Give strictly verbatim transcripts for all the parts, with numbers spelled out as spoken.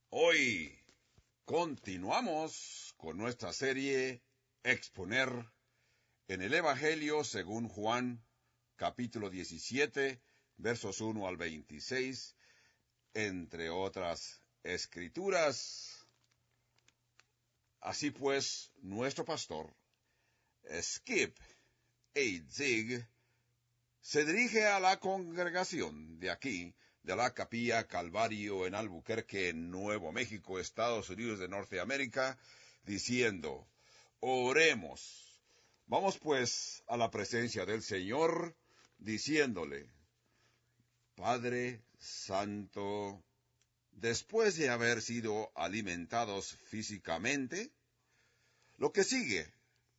Hoy continuamos con nuestra serie Exponer en el Evangelio según Juan, capítulo diecisiete, versos uno al veintiséis, entre otras escrituras. Así pues, nuestro pastor, Skip Heitzig, se dirige a la congregación de aquí, de la Capilla Calvario en Albuquerque, Nuevo México, Estados Unidos de Norteamérica, diciendo: oremos. Vamos pues a la presencia del Señor, diciéndole: Padre Santo, después de haber sido alimentados físicamente, lo que sigue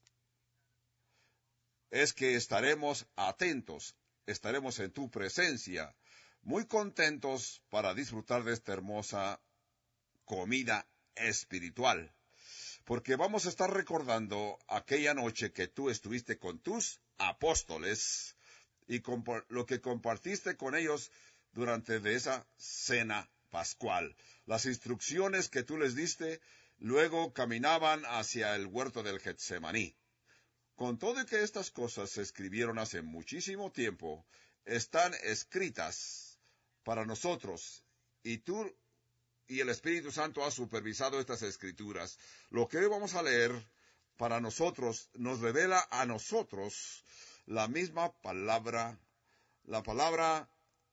es que estaremos atentos, estaremos en tu presencia, muy contentos para disfrutar de esta hermosa comida espiritual, porque vamos a estar recordando aquella noche que tú estuviste con tus apóstoles y lo que compartiste con ellos durante de esa cena pascual. Las instrucciones que tú les diste, luego caminaban hacia el huerto del Getsemaní. Con todo y que estas cosas se escribieron hace muchísimo tiempo, están escritas para nosotros, y tú y el Espíritu Santo ha supervisado estas escrituras. Lo que hoy vamos a leer para nosotros nos revela a nosotros la misma palabra, la palabra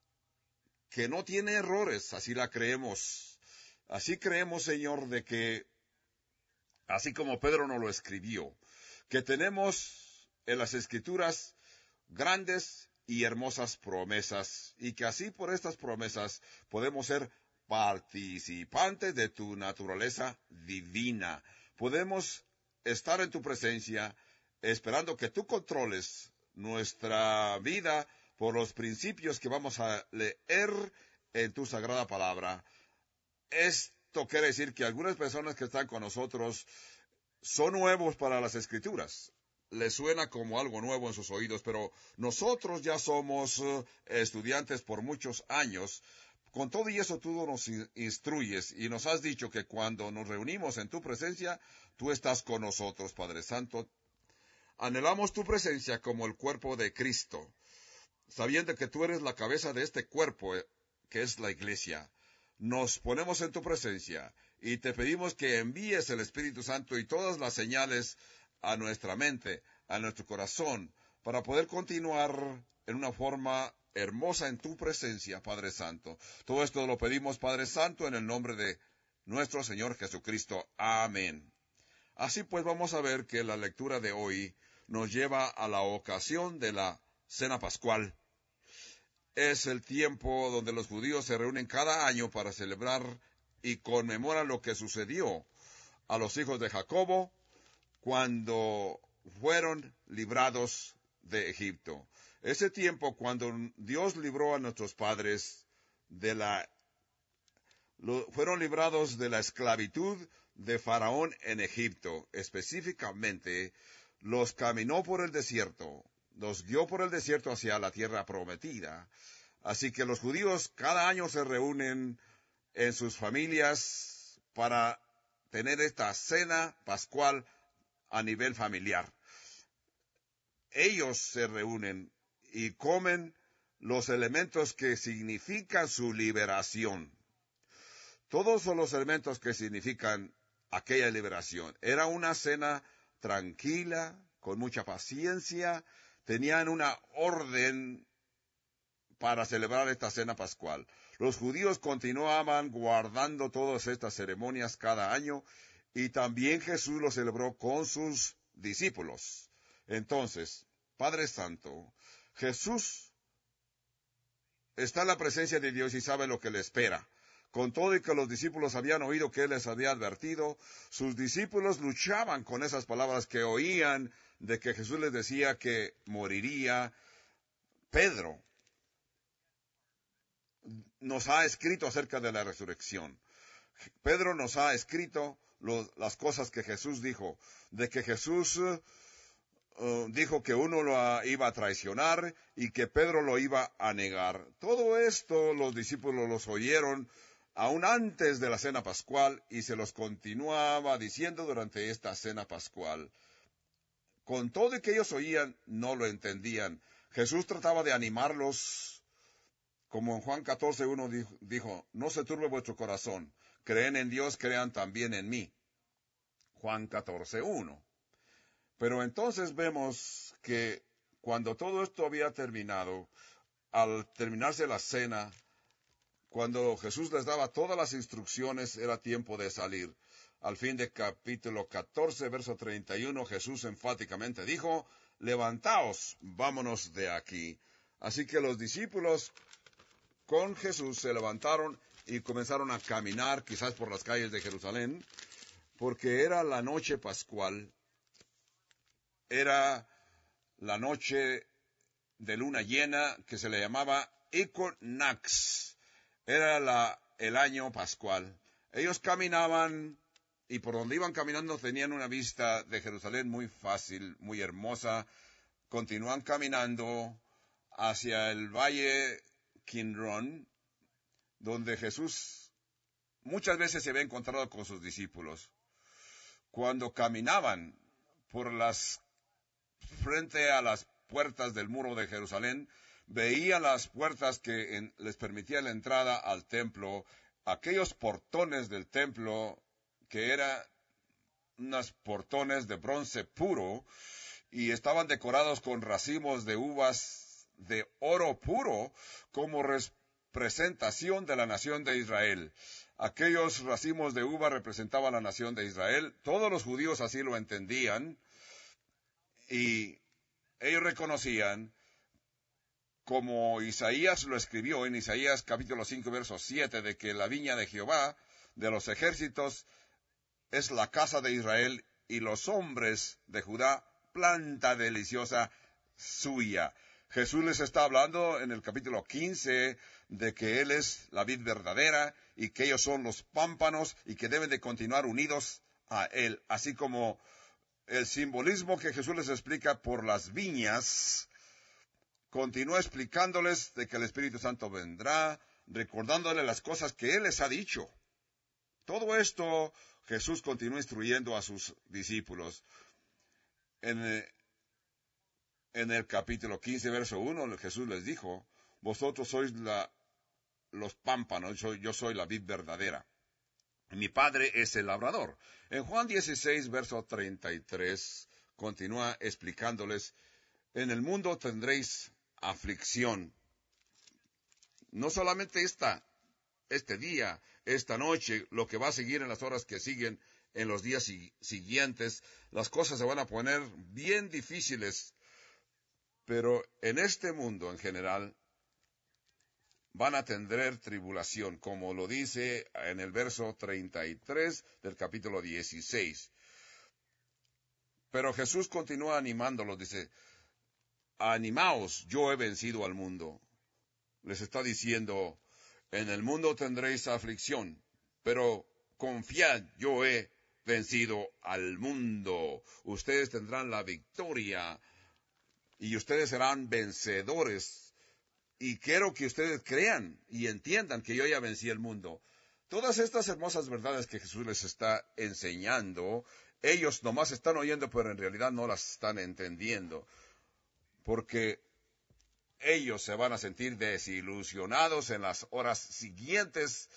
que no tiene errores, así la creemos. Así creemos, Señor, de que, así como Pedro nos lo escribió, que tenemos en las Escrituras grandes y hermosas promesas, y que así por estas promesas podemos ser participantes de tu naturaleza divina. Podemos estar en tu presencia, esperando que tú controles nuestra vida por los principios que vamos a leer en tu sagrada palabra. Esto quiere decir que algunas personas que están con nosotros son nuevos para las Escrituras. Les suena como algo nuevo en sus oídos, pero nosotros ya somos uh, estudiantes por muchos años. Con todo y eso tú nos instruyes y nos has dicho que cuando nos reunimos en tu presencia, tú estás con nosotros, Padre Santo. Anhelamos tu presencia como el cuerpo de Cristo, sabiendo que tú eres la cabeza de este cuerpo, que es la iglesia. Nos ponemos en tu presencia y te pedimos que envíes el Espíritu Santo y todas las señales a nuestra mente, a nuestro corazón, para poder continuar en una forma hermosa en tu presencia, Padre Santo. Todo esto lo pedimos, Padre Santo, en el nombre de nuestro Señor Jesucristo. Amén. Así pues, vamos a ver que la lectura de hoy nos lleva a la ocasión de la Cena Pascual. Es el tiempo donde los judíos se reúnen cada año para celebrar y conmemorar lo que sucedió a los hijos de Jacobo cuando fueron librados de Egipto. Ese tiempo cuando Dios libró a nuestros padres de la, lo, fueron librados de la esclavitud de Faraón en Egipto. Específicamente, los caminó por el desierto, los guió por el desierto hacia la tierra prometida. Así que los judíos cada año se reúnen en sus familias para tener esta cena pascual a nivel familiar. Ellos se reúnen y comen los elementos que significan su liberación. Todos son los elementos que significan aquella liberación. Era una cena tranquila, con mucha paciencia. Tenían una orden para celebrar esta cena pascual. Los judíos continuaban guardando todas estas ceremonias cada año, y también Jesús lo celebró con sus discípulos. Entonces, Padre Santo, Jesús está en la presencia de Dios y sabe lo que le espera. Con todo y que los discípulos habían oído que Él les había advertido, sus discípulos luchaban con esas palabras que oían de que Jesús les decía que moriría. Pedro nos ha escrito acerca de la resurrección. Pedro nos ha escrito lo, las cosas que Jesús dijo, de que Jesús uh, dijo que uno lo iba a traicionar y que Pedro lo iba a negar. Todo esto los discípulos los oyeron aún antes de la cena pascual, y se los continuaba diciendo durante esta cena pascual. Con todo y que ellos oían, no lo entendían. Jesús trataba de animarlos, como en Juan catorce uno dijo, dijo, no se turbe vuestro corazón, creen en Dios, crean también en mí. Juan catorce uno. Pero entonces vemos que cuando todo esto había terminado, al terminarse la cena, cuando Jesús les daba todas las instrucciones, era tiempo de salir. Al fin de capítulo catorce, verso treinta y uno, Jesús enfáticamente dijo, levantaos, vámonos de aquí. Así que los discípulos con Jesús se levantaron y comenzaron a caminar, quizás por las calles de Jerusalén, porque era la noche pascual, era la noche de luna llena que se le llamaba Equinox. Era la, el año pascual. Ellos caminaban y por donde iban caminando tenían una vista de Jerusalén muy fácil, muy hermosa. Continúan caminando hacia el valle Quindrón, donde Jesús muchas veces se había encontrado con sus discípulos. Cuando caminaban por las, frente a las puertas del muro de Jerusalén, veían las puertas que en, les permitían la entrada al templo, aquellos portones del templo que eran unos portones de bronce puro y estaban decorados con racimos de uvas de oro puro como representación de la nación de Israel. Aquellos racimos de uva representaban la nación de Israel. Todos los judíos así lo entendían y ellos reconocían, como Isaías lo escribió en Isaías capítulo cinco, verso siete, de que la viña de Jehová, de los ejércitos, es la casa de Israel y los hombres de Judá, planta deliciosa suya. Jesús les está hablando en el capítulo quince de que Él es la vid verdadera y que ellos son los pámpanos y que deben de continuar unidos a Él, así como el simbolismo que Jesús les explica por las viñas. Continúa explicándoles de que el Espíritu Santo vendrá, recordándoles las cosas que Él les ha dicho. Todo esto Jesús continúa instruyendo a sus discípulos. En, en el capítulo quince, verso uno, Jesús les dijo, vosotros sois la, los pámpanos, yo soy, yo soy la vid verdadera. Mi Padre es el labrador. En Juan dieciséis, verso treinta y tres, continúa explicándoles, en el mundo tendréis aflicción. No solamente esta, este día, esta noche, lo que va a seguir en las horas que siguen, en los días si- siguientes, las cosas se van a poner bien difíciles. Pero en este mundo en general, van a tener tribulación, como lo dice en el verso treinta y tres del capítulo dieciséis. Pero Jesús continúa animándolos, dice, animaos, yo he vencido al mundo. Les está diciendo, en el mundo tendréis aflicción, pero confiad, yo he vencido al mundo. Ustedes tendrán la victoria y ustedes serán vencedores. Y quiero que ustedes crean y entiendan que yo ya vencí el mundo. Todas estas hermosas verdades que Jesús les está enseñando, ellos nomás están oyendo, pero en realidad no las están entendiendo. Porque ellos se van a sentir desilusionados en las horas siguientes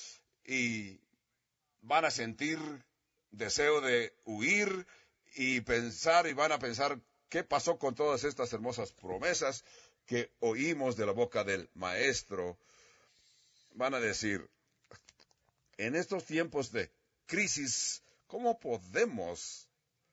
y van a sentir deseo de huir y pensar y van a pensar qué pasó con todas estas hermosas promesas que oímos de la boca del Maestro. Van a decir, en estos tiempos de crisis, ¿cómo podemos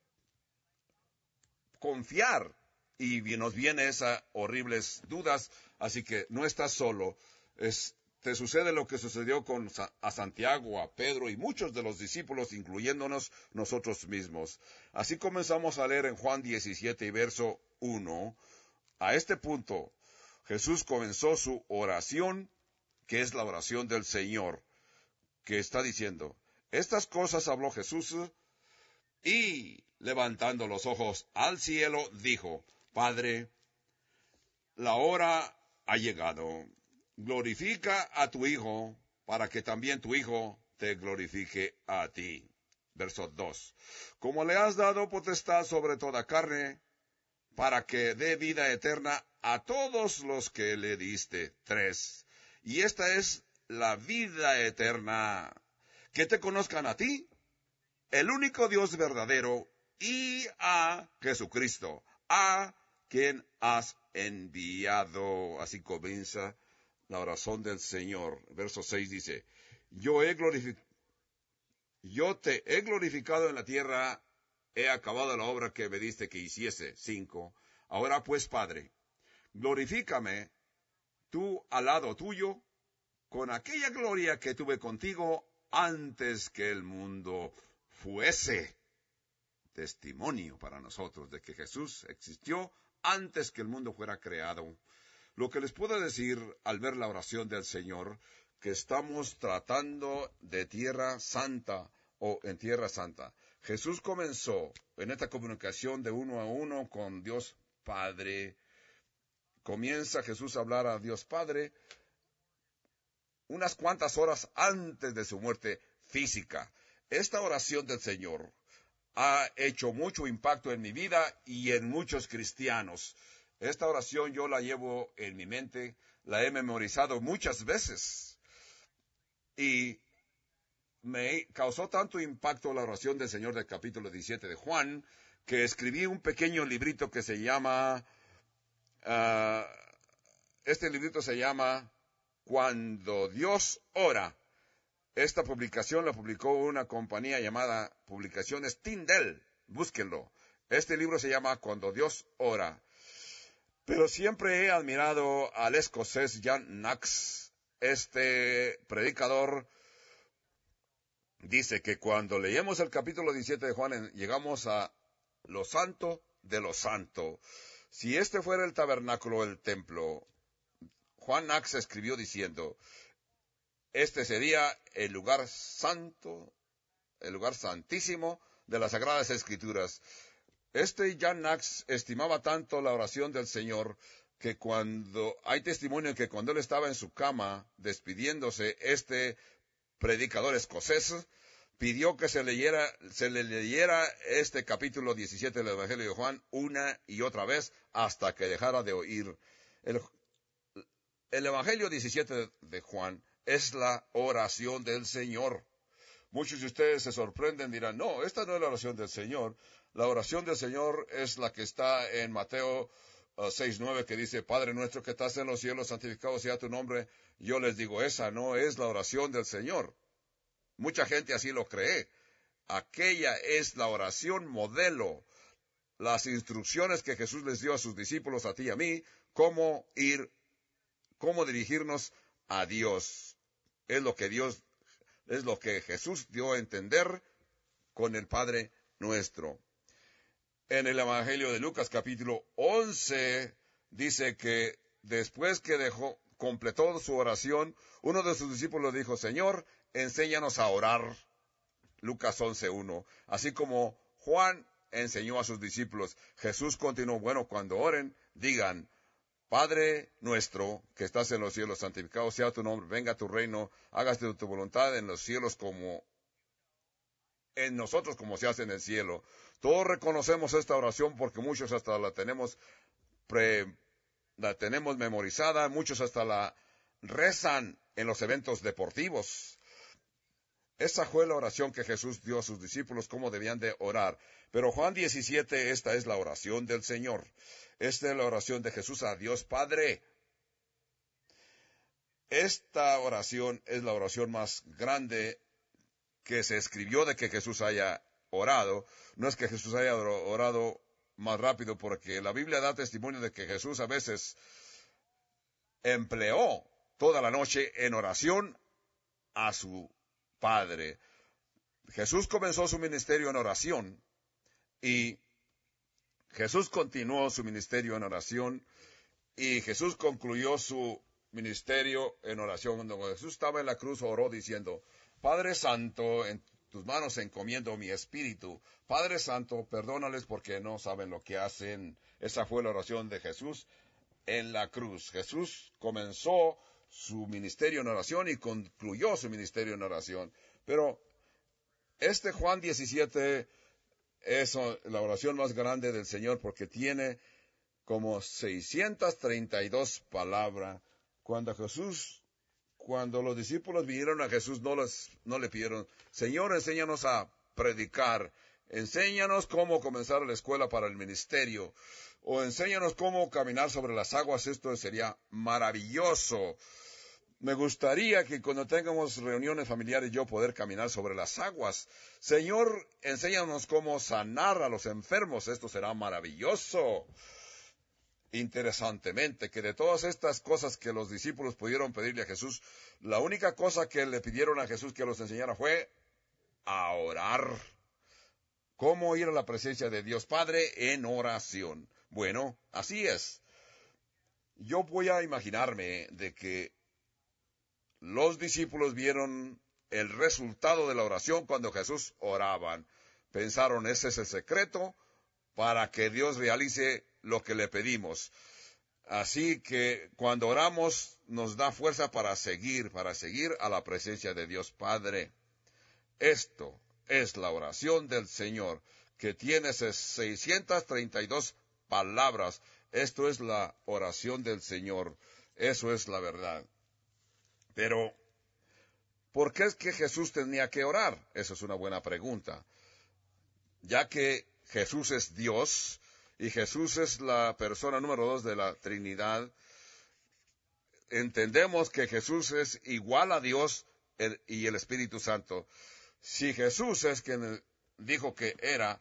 confiar? Y nos vienen esas horribles dudas, así que no estás solo. Es, te sucede lo que sucedió con a Santiago, a Pedro y muchos de los discípulos, incluyéndonos nosotros mismos. Así comenzamos a leer en Juan diecisiete y verso uno. A este punto, Jesús comenzó su oración, que es la oración del Señor, que está diciendo, estas cosas habló Jesús y, levantando los ojos al cielo, dijo, Padre, la hora ha llegado, glorifica a tu Hijo, para que también tu Hijo te glorifique a ti. Verso dos. Como le has dado potestad sobre toda carne, para que dé vida eterna a todos los que le diste. Tres. Y esta es la vida eterna, que te conozcan a ti, el único Dios verdadero, y a Jesucristo, a quien has enviado. Así comienza la oración del Señor. Verso seis dice, yo he glorificado, yo te he glorificado en la tierra, he acabado la obra que me diste que hiciese. Cinco. Ahora pues, Padre, glorifícame tú al lado tuyo con aquella gloria que tuve contigo antes que el mundo fuese. Testimonio para nosotros de que Jesús existió antes que el mundo fuera creado. Lo que les puedo decir al ver la oración del Señor, que estamos tratando de tierra santa o en tierra santa. Jesús comenzó en esta comunicación de uno a uno con Dios Padre. Comienza Jesús a hablar a Dios Padre unas cuantas horas antes de su muerte física. Esta oración del Señor ha hecho mucho impacto en mi vida y en muchos cristianos. Esta oración yo la llevo en mi mente, la he memorizado muchas veces. Y me causó tanto impacto la oración del Señor del capítulo diecisiete de Juan, que escribí un pequeño librito que se llama, uh, este librito se llama Cuando Dios ora. Esta publicación la publicó una compañía llamada Publicaciones Tyndale. Búsquenlo. Este libro se llama Cuando Dios ora. Pero siempre he admirado al escocés John Knox. Este predicador dice que cuando leemos el capítulo diecisiete de Juan, llegamos a lo santo de lo santo. Si este fuera el tabernáculo, el templo, Juan Knox escribió diciendo, este sería el lugar santo, el lugar santísimo de las Sagradas Escrituras. Este John Knox estimaba tanto la oración del Señor que cuando, hay testimonio que cuando él estaba en su cama despidiéndose, este predicador escocés pidió que se leyera, se le leyera este capítulo diecisiete del Evangelio de Juan una y otra vez hasta que dejara de oír. El, el Evangelio diecisiete de Juan es la oración del Señor. Muchos de ustedes se sorprenden, dirán, no, esta no es la oración del Señor. La oración del Señor es la que está en Mateo uh, seis nueve, que dice, Padre nuestro que estás en los cielos, santificado sea tu nombre. Yo les digo, esa no es la oración del Señor. Mucha gente así lo cree. Aquella es la oración modelo, las instrucciones que Jesús les dio a sus discípulos, a ti y a mí, cómo ir, cómo dirigirnos a Dios. Es lo que Dios, es lo que Jesús dio a entender con el Padre nuestro. En el Evangelio de Lucas capítulo once dice que después que dejó, completó su oración, uno de sus discípulos dijo, Señor, enséñanos a orar. Lucas once uno. Así como Juan enseñó a sus discípulos, Jesús continuó, bueno, cuando oren, digan, Padre nuestro, que estás en los cielos, santificado sea tu nombre, venga tu reino, hágase tu voluntad en los cielos como en nosotros como se hace en el cielo. Todos reconocemos esta oración porque muchos hasta la tenemos pre, la tenemos memorizada, muchos hasta la rezan en los eventos deportivos. Esa fue la oración que Jesús dio a sus discípulos, cómo debían de orar. Pero Juan diecisiete, esta es la oración del Señor. Esta es la oración de Jesús a Dios Padre. Esta oración es la oración más grande que se escribió de que Jesús haya orado. No es que Jesús haya orado más rápido, porque la Biblia da testimonio de que Jesús a veces empleó toda la noche en oración a su Padre. Jesús comenzó su ministerio en oración y Jesús continuó su ministerio en oración y Jesús concluyó su ministerio en oración. Cuando Jesús estaba en la cruz oró diciendo, Padre Santo, en tus manos encomiendo mi espíritu. Padre Santo, perdónales porque no saben lo que hacen. Esa fue la oración de Jesús en la cruz. Jesús comenzó su ministerio en oración y concluyó su ministerio en oración. Pero este Juan diecisiete es la oración más grande del Señor porque tiene como seiscientas treinta y dos palabras. Cuando Jesús, cuando los discípulos vinieron a Jesús, no, les, no le pidieron, Señor, enséñanos a predicar, enséñanos cómo comenzar la escuela para el ministerio, o enséñanos cómo caminar sobre las aguas. Esto sería maravilloso. Me gustaría que cuando tengamos reuniones familiares yo poder caminar sobre las aguas. Señor, enséñanos cómo sanar a los enfermos. Esto será maravilloso. Interesantemente, que de todas estas cosas que los discípulos pudieron pedirle a Jesús, la única cosa que le pidieron a Jesús que los enseñara fue a orar. ¿Cómo ir a la presencia de Dios Padre en oración? Bueno, así es. Yo voy a imaginarme de que los discípulos vieron el resultado de la oración cuando Jesús oraban. Pensaron, ese es el secreto para que Dios realice lo que le pedimos. Así que cuando oramos nos da fuerza para seguir, para seguir a la presencia de Dios Padre. Esto es la oración del Señor, que tiene seiscientas treinta y dos palabras. Esto es la oración del Señor. Eso es la verdad. Pero, ¿por qué es que Jesús tenía que orar? Esa es una buena pregunta. Ya que Jesús es Dios y Jesús es la persona número dos de la Trinidad, entendemos que Jesús es igual a Dios y el Espíritu Santo. Si Jesús es quien dijo que era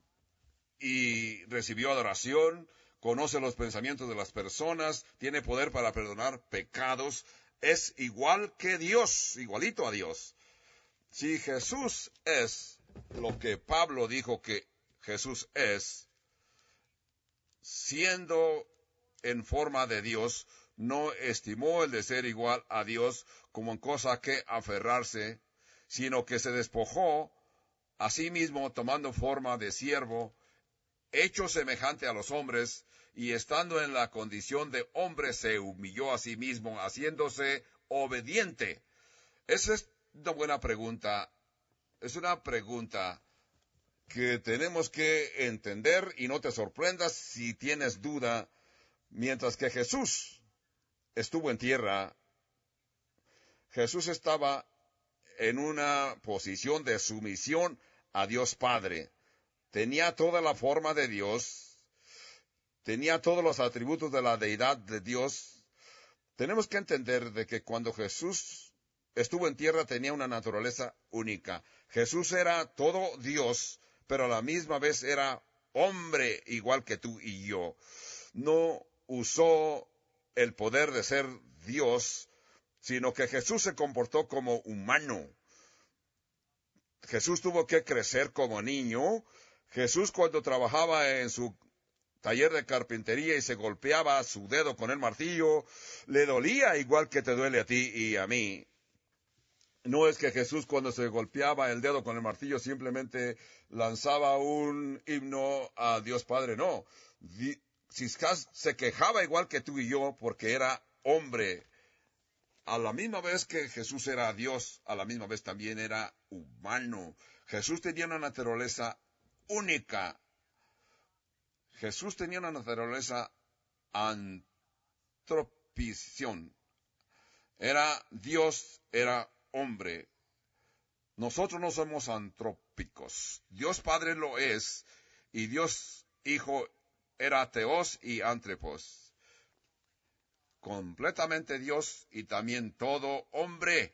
y recibió adoración, conoce los pensamientos de las personas, tiene poder para perdonar pecados, es igual que Dios, igualito a Dios. Si Jesús es lo que Pablo dijo que Jesús es, siendo en forma de Dios, no estimó el de ser igual a Dios como en cosa que aferrarse, sino que se despojó a sí mismo tomando forma de siervo, hecho semejante a los hombres, y estando en la condición de hombre se humilló a sí mismo, haciéndose obediente. Esa es una buena pregunta. Es una pregunta que tenemos que entender y no te sorprendas si tienes duda. Mientras que Jesús estuvo en tierra, Jesús estaba en una posición de sumisión a Dios Padre. Tenía toda la forma de Dios, tenía todos los atributos de la deidad de Dios. Tenemos que entender de que cuando Jesús estuvo en tierra tenía una naturaleza única. Jesús era todo Dios, pero a la misma vez era hombre igual que tú y yo. No usó el poder de ser Dios, sino que Jesús se comportó como humano. Jesús tuvo que crecer como niño. Jesús, cuando trabajaba en su taller de carpintería y se golpeaba su dedo con el martillo, le dolía igual que te duele a ti y a mí. No es que Jesús, cuando se golpeaba el dedo con el martillo, simplemente lanzaba un himno a Dios Padre. No. Si se quejaba igual que tú y yo porque era hombre. A la misma vez que Jesús era Dios, a la misma vez también era humano. Jesús tenía una naturaleza única. Jesús tenía una naturaleza antropición. Era Dios, era hombre. Nosotros no somos antrópicos. Dios Padre lo es, y Dios Hijo era teos y antrepos. Completamente Dios y también todo hombre.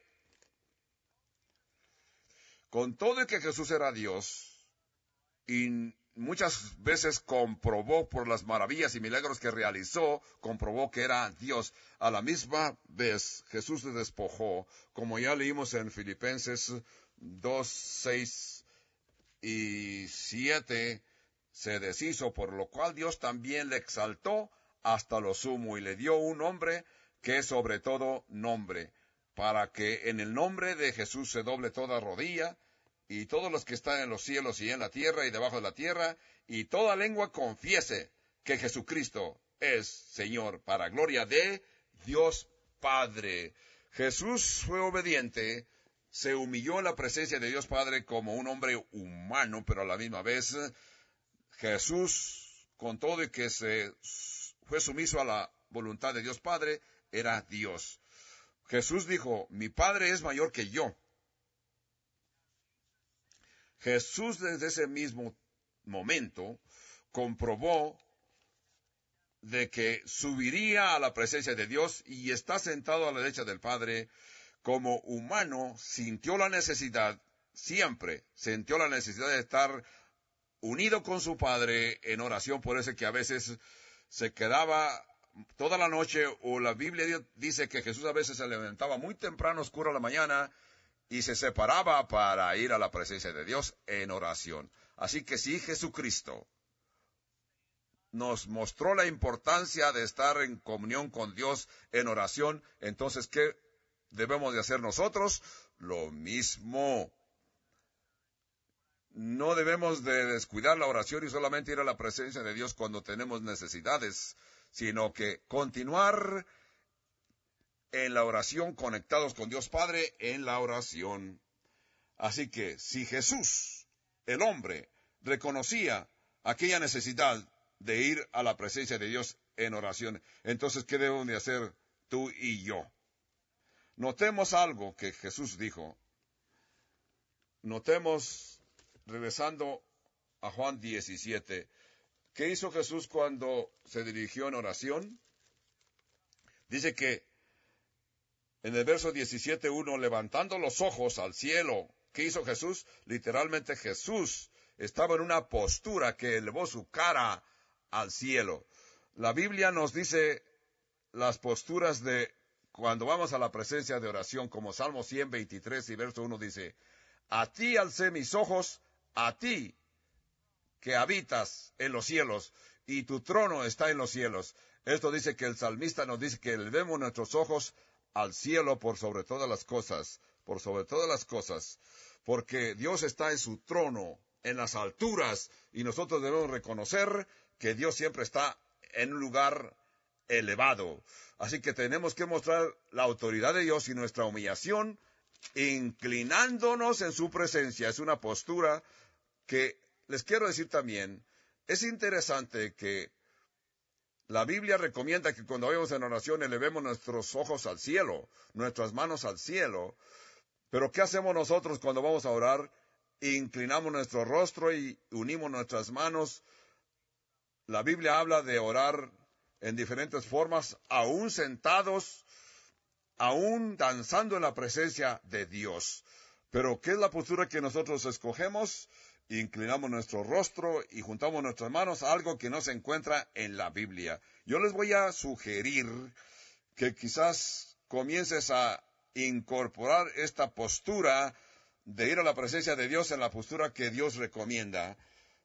Con todo y que Jesús era Dios, y muchas veces comprobó por las maravillas y milagros que realizó, comprobó que era Dios. A la misma vez Jesús se despojó, como ya leímos en Filipenses dos, seis y siete, se deshizo, por lo cual Dios también le exaltó hasta lo sumo y le dio un nombre que es sobre todo nombre, para que en el nombre de Jesús se doble toda rodilla, y todos los que están en los cielos y en la tierra y debajo de la tierra, y toda lengua confiese que Jesucristo es Señor, para gloria de Dios Padre. Jesús fue obediente, se humilló en la presencia de Dios Padre como un hombre humano, pero a la misma vez Jesús, con todo y que se fue sumiso a la voluntad de Dios Padre, era Dios. Jesús dijo, mi Padre es mayor que yo. Jesús desde ese mismo momento comprobó de que subiría a la presencia de Dios y está sentado a la derecha del Padre. Como humano sintió la necesidad, siempre sintió la necesidad de estar unido con su Padre en oración. Por eso que a veces se quedaba toda la noche, o la Biblia dice que Jesús a veces se levantaba muy temprano, oscuro a la mañana, y se separaba para ir a la presencia de Dios en oración. Así que si Jesucristo nos mostró la importancia de estar en comunión con Dios en oración, entonces, ¿qué debemos de hacer nosotros? Lo mismo. No debemos de descuidar la oración y solamente ir a la presencia de Dios cuando tenemos necesidades, sino que continuar en la oración, conectados con Dios Padre en la oración. Así que si Jesús, el hombre, reconocía aquella necesidad de ir a la presencia de Dios en oración, entonces, ¿qué debemos de hacer tú y yo? Notemos algo que Jesús dijo. Notemos, regresando a Juan diecisiete, ¿qué hizo Jesús cuando se dirigió en oración? Dice que en el verso diecisiete uno, levantando los ojos al cielo, ¿qué hizo Jesús? Literalmente Jesús estaba en una postura que elevó su cara al cielo. La Biblia nos dice las posturas de cuando vamos a la presencia de oración, como Salmo ciento veintitrés y verso uno dice, a ti alcé mis ojos, a ti que habitas en los cielos, y tu trono está en los cielos. Esto dice que el salmista nos dice que elevemos nuestros ojos al cielo por sobre todas las cosas, por sobre todas las cosas, porque Dios está en su trono, en las alturas, y nosotros debemos reconocer que Dios siempre está en un lugar elevado. Así que tenemos que mostrar la autoridad de Dios y nuestra humillación, inclinándonos en su presencia. Es una postura que, les quiero decir también, es interesante que la Biblia recomienda que cuando vayamos en oración elevemos nuestros ojos al cielo, nuestras manos al cielo. Pero ¿qué hacemos nosotros cuando vamos a orar? Inclinamos nuestro rostro y unimos nuestras manos. La Biblia habla de orar en diferentes formas, aún sentados, aún danzando en la presencia de Dios. Pero ¿qué es la postura que nosotros escogemos? Inclinamos nuestro rostro y juntamos nuestras manos a algo que no se encuentra en la Biblia. Yo les voy a sugerir que quizás comiences a incorporar esta postura de ir a la presencia de Dios en la postura que Dios recomienda.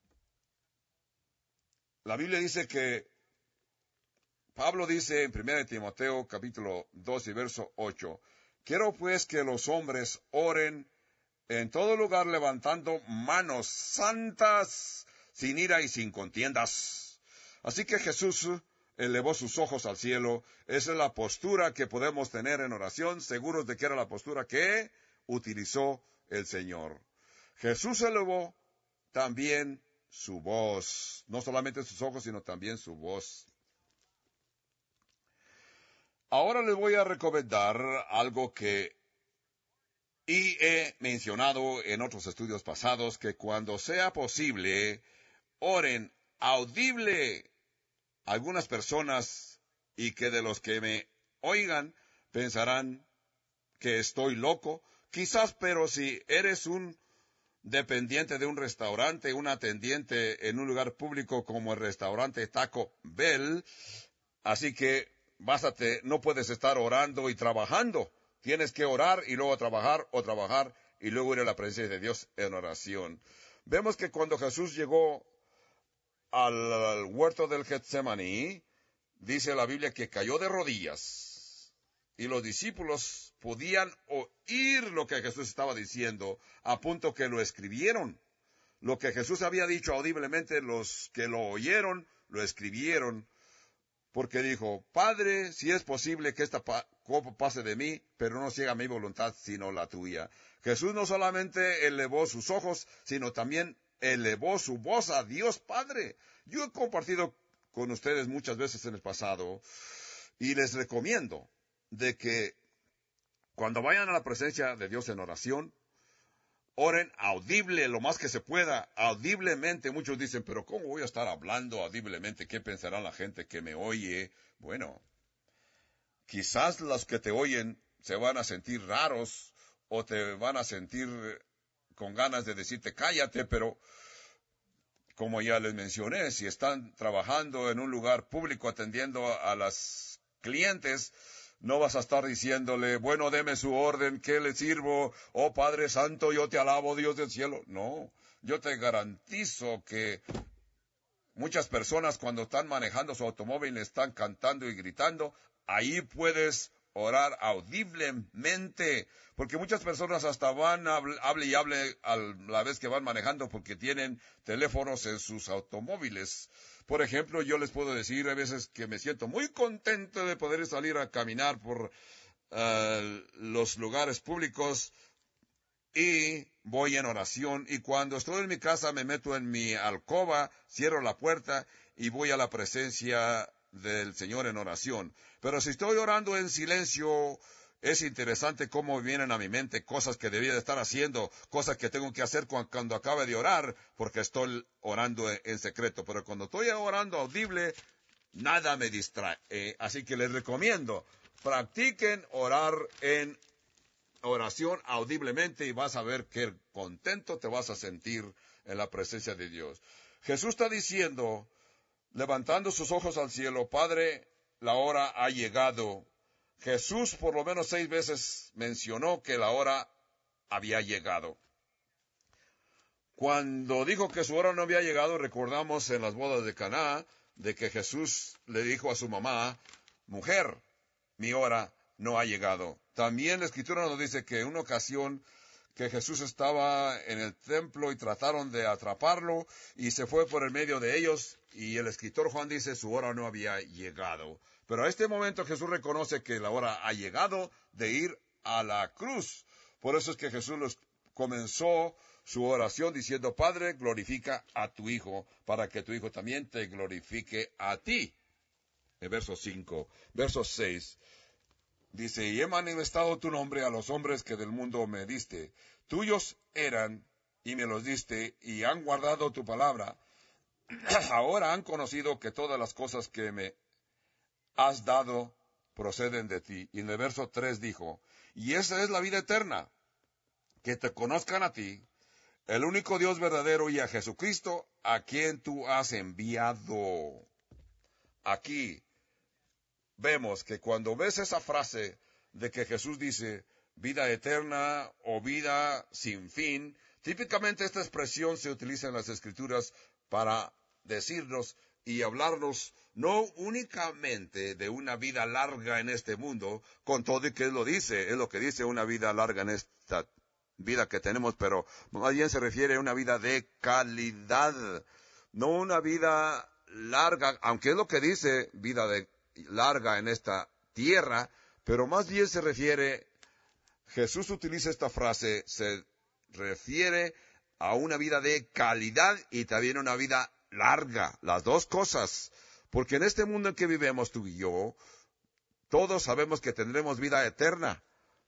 La Biblia dice que, Pablo dice en primera de Timoteo capítulo dos y verso ocho, quiero pues que los hombres oren en todo lugar levantando manos santas, sin ira y sin contiendas. Así que Jesús elevó sus ojos al cielo. Esa es la postura que podemos tener en oración, seguros de que era la postura que utilizó el Señor. Jesús elevó también su voz, no solamente sus ojos, sino también su voz. Ahora les voy a recomendar algo que y he mencionado en otros estudios pasados, que cuando sea posible, oren audible a algunas personas, y que de los que me oigan pensarán que estoy loco, quizás, pero si eres un dependiente de un restaurante, un atendiente en un lugar público como el restaurante Taco Bell, así que bástate, no puedes estar orando y trabajando. Tienes que orar y luego trabajar o trabajar y luego ir a la presencia de Dios en oración. Vemos que cuando Jesús llegó al, al huerto del Getsemaní, dice la Biblia que cayó de rodillas y los discípulos podían oír lo que Jesús estaba diciendo, a punto que lo escribieron. Lo que Jesús había dicho audiblemente, los que lo oyeron, lo escribieron, porque dijo, Padre, si es posible que esta copa pase de mí, pero no se haga mi voluntad, sino la tuya. Jesús no solamente elevó sus ojos, sino también elevó su voz a Dios Padre. Yo he compartido con ustedes muchas veces en el pasado, y les recomiendo de que cuando vayan a la presencia de Dios en oración, oren audible lo más que se pueda, audiblemente. Muchos dicen, pero ¿cómo voy a estar hablando audiblemente? ¿Qué pensará la gente que me oye? Bueno, quizás los que te oyen se van a sentir raros o te van a sentir con ganas de decirte cállate, pero como ya les mencioné, si están trabajando en un lugar público atendiendo a las clientes, no vas a estar diciéndole, bueno, deme su orden, ¿qué le sirvo? Oh, Padre Santo, yo te alabo, Dios del cielo. No, yo te garantizo que muchas personas cuando están manejando su automóvil están cantando y gritando. Ahí puedes orar audiblemente, porque muchas personas hasta van a hable y hable a la vez que van manejando porque tienen teléfonos en sus automóviles. Por ejemplo, yo les puedo decir a veces que me siento muy contento de poder salir a caminar por uh, los lugares públicos y voy en oración, y cuando estoy en mi casa me meto en mi alcoba, cierro la puerta y voy a la presencia del Señor en oración. Pero si estoy orando en silencio, es interesante cómo vienen a mi mente cosas que debía de estar haciendo, cosas que tengo que hacer cuando, cuando acabe de orar, porque estoy orando en, en secreto. Pero cuando estoy orando audible, nada me distrae. Eh, así que les recomiendo, practiquen orar en oración audiblemente y vas a ver qué contento te vas a sentir en la presencia de Dios. Jesús está diciendo, levantando sus ojos al cielo, Padre, la hora ha llegado. Jesús por lo menos seis veces mencionó que la hora había llegado. Cuando dijo que su hora no había llegado, recordamos en las bodas de Caná, de que Jesús le dijo a su mamá, mujer, mi hora no ha llegado. También la Escritura nos dice que en una ocasión que Jesús estaba en el templo y trataron de atraparlo y se fue por el medio de ellos, y el escritor Juan dice su hora no había llegado. Pero a este momento Jesús reconoce que la hora ha llegado de ir a la cruz. Por eso es que Jesús los comenzó su oración diciendo, Padre, glorifica a tu Hijo, para que tu Hijo también te glorifique a ti. En verso cinco, verso seis, dice, y he manifestado tu nombre a los hombres que del mundo me diste. Tuyos eran, y me los diste, y han guardado tu palabra. Ahora han conocido que todas las cosas que me has dado proceden de ti. Y en el verso tres dijo, y esa es la vida eterna, que te conozcan a ti, el único Dios verdadero, y a Jesucristo, a quien tú has enviado. Aquí vemos que cuando ves esa frase de que Jesús dice vida eterna o vida sin fin, típicamente esta expresión se utiliza en las Escrituras para decirnos y hablarnos no únicamente de una vida larga en este mundo, con todo y que Él lo dice, es lo que dice una vida larga en esta vida que tenemos, pero más bien se refiere a una vida de calidad, no una vida larga, aunque es lo que dice vida de larga en esta tierra, pero más bien se refiere, Jesús utiliza esta frase, se refiere a una vida de calidad y también una vida larga, las dos cosas, porque en este mundo en que vivimos tú y yo, todos sabemos que tendremos vida eterna.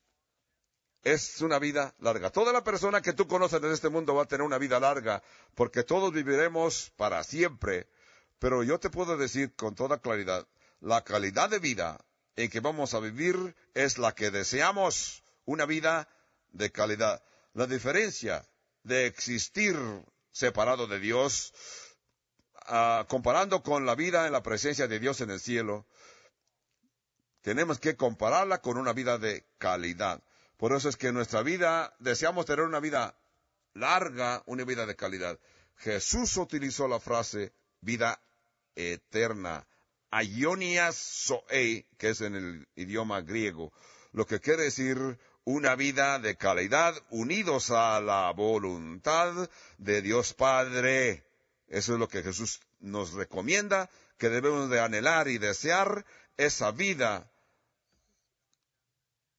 Es una vida larga. Toda la persona que tú conoces en este mundo va a tener una vida larga, porque todos viviremos para siempre. Pero yo te puedo decir con toda claridad, la calidad de vida en que vamos a vivir es la que deseamos, una vida de calidad. La diferencia de existir separado de Dios, uh, comparando con la vida en la presencia de Dios en el cielo, tenemos que compararla con una vida de calidad. Por eso es que en nuestra vida deseamos tener una vida larga, una vida de calidad. Jesús utilizó la frase vida eterna, aionias zoe, que es en el idioma griego, lo que quiere decir una vida de calidad unidos a la voluntad de Dios Padre. Eso es lo que Jesús nos recomienda, que debemos de anhelar y desear esa vida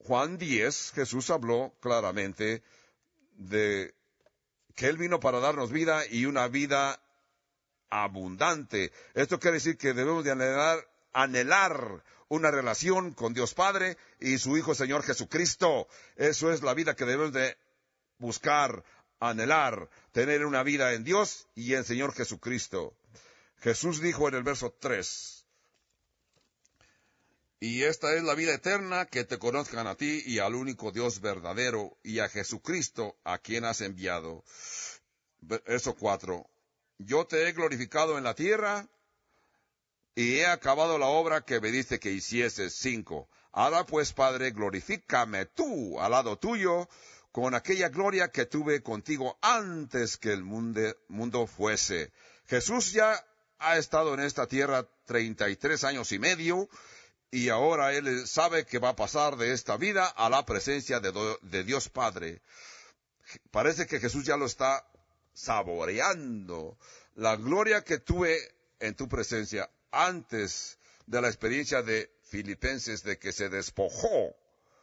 Juan diez, Jesús habló claramente de que Él vino para darnos vida y una vida abundante. Esto quiere decir que debemos de anhelar, anhelar una relación con Dios Padre y su Hijo Señor Jesucristo. Eso es la vida que debemos de buscar, anhelar, tener una vida en Dios y en Señor Jesucristo. Jesús dijo en el verso tres, y esta es la vida eterna, que te conozcan a ti y al único Dios verdadero y a Jesucristo a quien has enviado. Verso cuatro, yo te he glorificado en la tierra y he acabado la obra que me diste que hicieses. Cinco, ahora pues, Padre, glorifícame tú al lado tuyo con aquella gloria que tuve contigo antes que el mundo, mundo fuese. Jesús ya ha estado en esta tierra treinta y tres años y medio, y ahora Él sabe que va a pasar de esta vida a la presencia de, do, de Dios Padre. Parece que Jesús ya lo está saboreando. La gloria que tuve en tu presencia antes de la experiencia de Filipenses, de que se despojó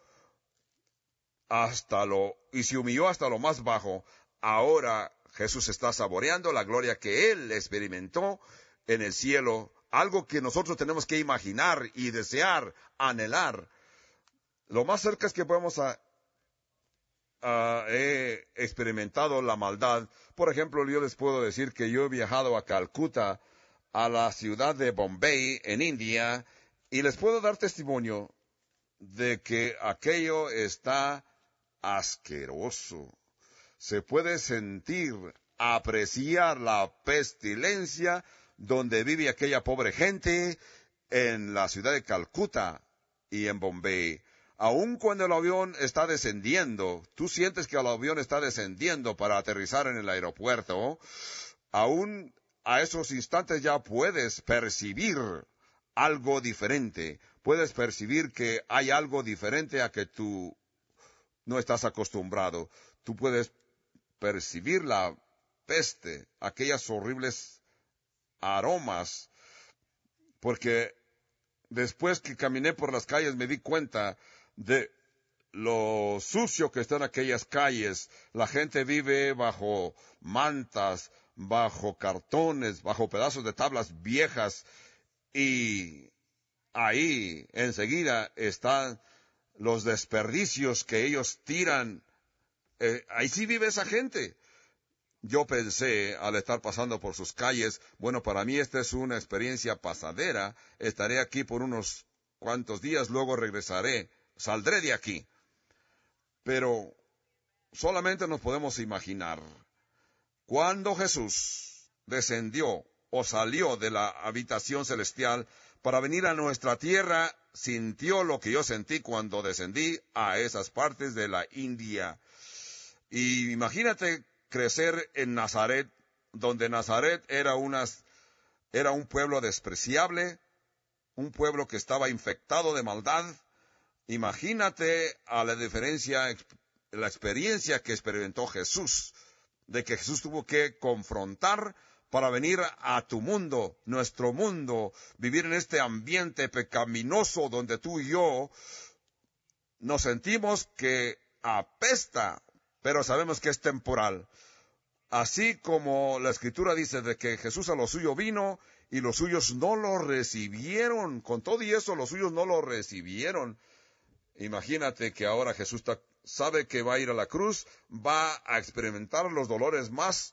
hasta lo, y se humilló hasta lo más bajo. Ahora Jesús está saboreando la gloria que Él experimentó en el cielo, algo que nosotros tenemos que imaginar y desear, anhelar. Lo más cerca es que podemos a, a, he experimentado la maldad. Por ejemplo, yo les puedo decir que yo he viajado a Calcuta, a la ciudad de Bombay, en India, y les puedo dar testimonio de que aquello está asqueroso. Se puede sentir, apreciar la pestilencia donde vive aquella pobre gente en la ciudad de Calcuta y en Bombay. Aun cuando el avión está descendiendo, tú sientes que el avión está descendiendo para aterrizar en el aeropuerto, aún a esos instantes ya puedes percibir algo diferente. Puedes percibir que hay algo diferente a que tú no estás acostumbrado. Tú puedes percibir la peste, aquellas horribles aromas, porque después que caminé por las calles me di cuenta de lo sucio que está en aquellas calles. La gente vive bajo mantas, bajo cartones, bajo pedazos de tablas viejas, y ahí enseguida están los desperdicios que ellos tiran. Eh, ahí sí vive esa gente. Yo pensé, al estar pasando por sus calles, bueno, para mí esta es una experiencia pasadera, estaré aquí por unos cuantos días, luego regresaré, saldré de aquí. Pero solamente nos podemos imaginar, cuando Jesús descendió o salió de la habitación celestial para venir a nuestra tierra, sintió lo que yo sentí cuando descendí a esas partes de la India. Y imagínate crecer en Nazaret, donde Nazaret era, unas, era un pueblo despreciable, un pueblo que estaba infectado de maldad. Imagínate a la diferencia, la experiencia que experimentó Jesús, de que Jesús tuvo que confrontar para venir a tu mundo, nuestro mundo, vivir en este ambiente pecaminoso donde tú y yo nos sentimos que apesta, pero sabemos que es temporal. Así como la Escritura dice de que Jesús a lo suyo vino y los suyos no lo recibieron. Con todo y eso, los suyos no lo recibieron. Imagínate que ahora Jesús ta- sabe que va a ir a la cruz, va a experimentar los dolores más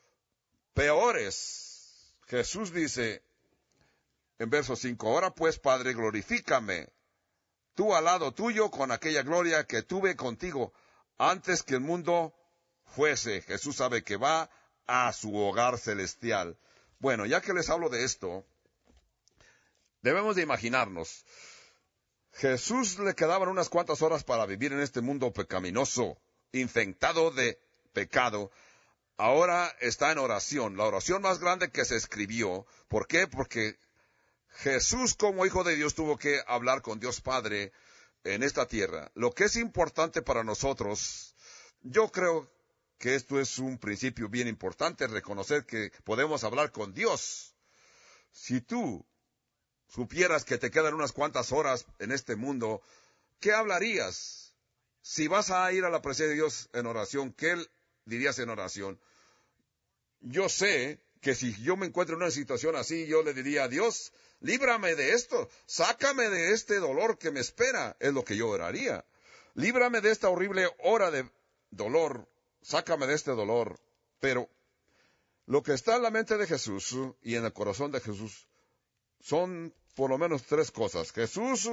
peores. Jesús dice en verso cinco, ahora pues, Padre, glorifícame tú al lado tuyo con aquella gloria que tuve contigo antes que el mundo fuese. Jesús sabe que va a su hogar celestial. Bueno, ya que les hablo de esto, debemos de imaginarnos, Jesús le quedaban unas cuantas horas para vivir en este mundo pecaminoso, infectado de pecado. Ahora está en oración, la oración más grande que se escribió. ¿Por qué? Porque Jesús, como Hijo de Dios, tuvo que hablar con Dios Padre en esta tierra. Lo que es importante para nosotros, yo creo que esto es un principio bien importante, reconocer que podemos hablar con Dios. Si tú supieras que te quedan unas cuantas horas en este mundo, ¿qué hablarías? Si vas a ir a la presencia de Dios en oración, ¿qué dirías en oración? Yo sé que si yo me encuentro en una situación así, yo le diría a Dios, líbrame de esto, sácame de este dolor que me espera, es lo que yo oraría. Líbrame de esta horrible hora de dolor, sácame de este dolor. Pero lo que está en la mente de Jesús y en el corazón de Jesús son por lo menos tres cosas. Jesús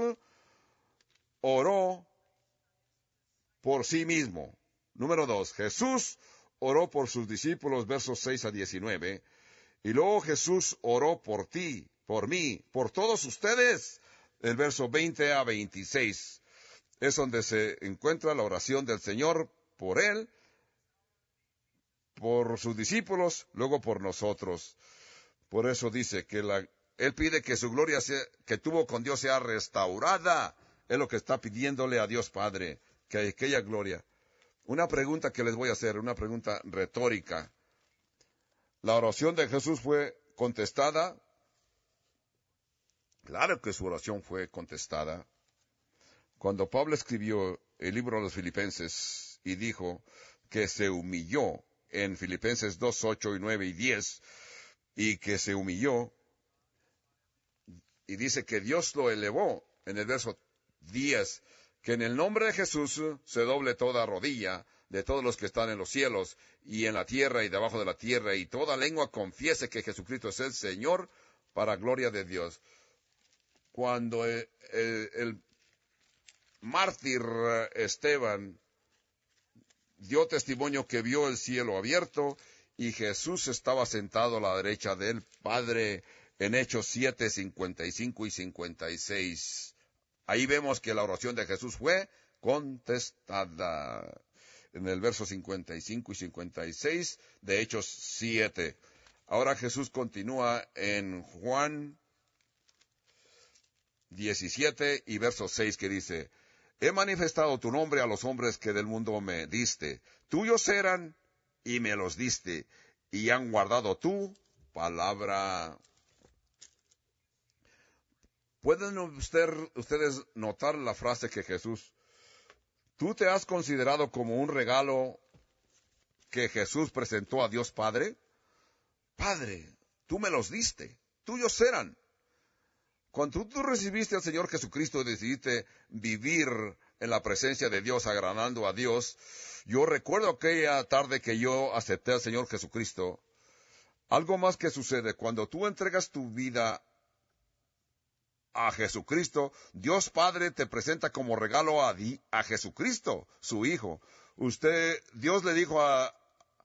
oró por sí mismo. Número dos, Jesús oró por sus discípulos, versos seis a diecinueve. Y luego Jesús oró por ti, por mí, por todos ustedes. El verso veinte a veintiséis es donde se encuentra la oración del Señor por Él, por sus discípulos, luego por nosotros. Por eso dice que la, Él pide que su gloria sea, que tuvo con Dios sea restaurada. Es lo que está pidiéndole a Dios Padre, que aquella gloria. Una pregunta que les voy a hacer, una pregunta retórica. ¿La oración de Jesús fue contestada? Claro que su oración fue contestada. Cuando Pablo escribió el libro de los Filipenses y dijo que se humilló en Filipenses dos, ocho y nueve y diez, y que se humilló, y dice que Dios lo elevó en el verso diez, que en el nombre de Jesús se doble toda rodilla de todos los que están en los cielos y en la tierra y debajo de la tierra, y toda lengua confiese que Jesucristo es el Señor, para gloria de Dios. Cuando el, el, el mártir Esteban dio testimonio que vio el cielo abierto y Jesús estaba sentado a la derecha del Padre, en Hechos siete, cincuenta y cinco y cincuenta y seis. Ahí vemos que la oración de Jesús fue contestada. En el verso cincuenta y cinco y cincuenta y seis de Hechos siete. Ahora Jesús continúa en Juan diecisiete y verso seis, que dice: he manifestado tu nombre a los hombres que del mundo me diste. Tuyos eran y me los diste, y han guardado tu palabra. ¿Pueden usted, ustedes notar la frase que Jesús, tú te has considerado como un regalo que Jesús presentó a Dios Padre? Padre, tú me los diste, tuyos eran. Cuando tú recibiste al Señor Jesucristo y decidiste vivir en la presencia de Dios, agradando a Dios, yo recuerdo aquella tarde que yo acepté al Señor Jesucristo. Algo más que sucede, cuando tú entregas tu vida a Jesucristo, Dios Padre te presenta como regalo a, a Jesucristo, su Hijo. Usted, Dios le dijo a,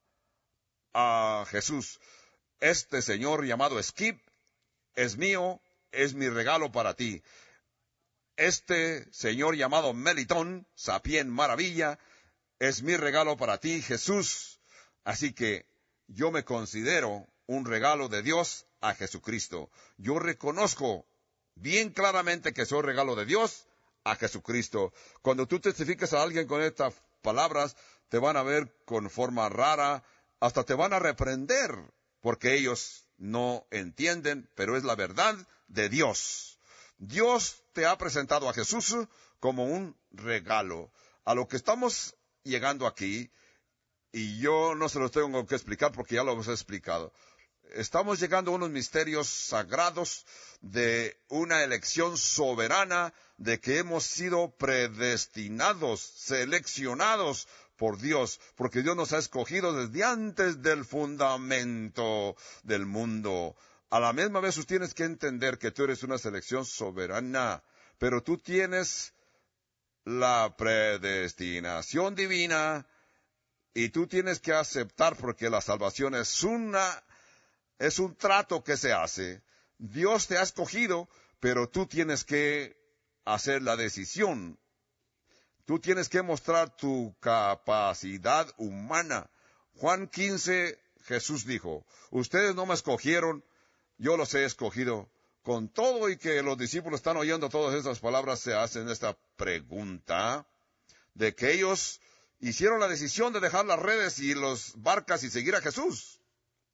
a Jesús, este Señor llamado Skip es mío, es mi regalo para ti. Este Señor llamado Melitón, Sapien Maravilla, es mi regalo para ti, Jesús. Así que yo me considero un regalo de Dios a Jesucristo. Yo reconozco bien claramente que soy regalo de Dios a Jesucristo. Cuando tú testificas a alguien con estas palabras, te van a ver con forma rara, hasta te van a reprender, porque ellos no entienden, pero es la verdad de Dios. Dios te ha presentado a Jesús como un regalo. A lo que estamos llegando aquí, y yo no se los tengo que explicar porque ya lo hemos explicado, estamos llegando a unos misterios sagrados de una elección soberana, de que hemos sido predestinados, seleccionados por Dios, porque Dios nos ha escogido desde antes del fundamento del mundo. A la misma vez tú tienes que entender que tú eres una selección soberana, pero tú tienes la predestinación divina y tú tienes que aceptar, porque la salvación es una, es un trato que se hace. Dios te ha escogido, pero tú tienes que hacer la decisión. Tú tienes que mostrar tu capacidad humana. Juan quince, Jesús dijo, ustedes no me escogieron, yo los he escogido. Con todo y que los discípulos están oyendo todas esas palabras, se hacen esta pregunta de que ellos hicieron la decisión de dejar las redes y las barcas y seguir a Jesús.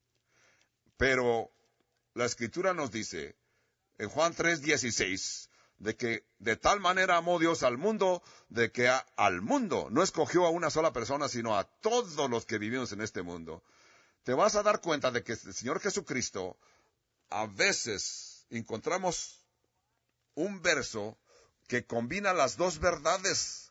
Pero la Escritura nos dice, en Juan tres dieciséis, de que de tal manera amó Dios al mundo, de que a, al mundo no escogió a una sola persona, sino a todos los que vivimos en este mundo. Te vas a dar cuenta de que el Señor Jesucristo, a veces encontramos un verso que combina las dos verdades.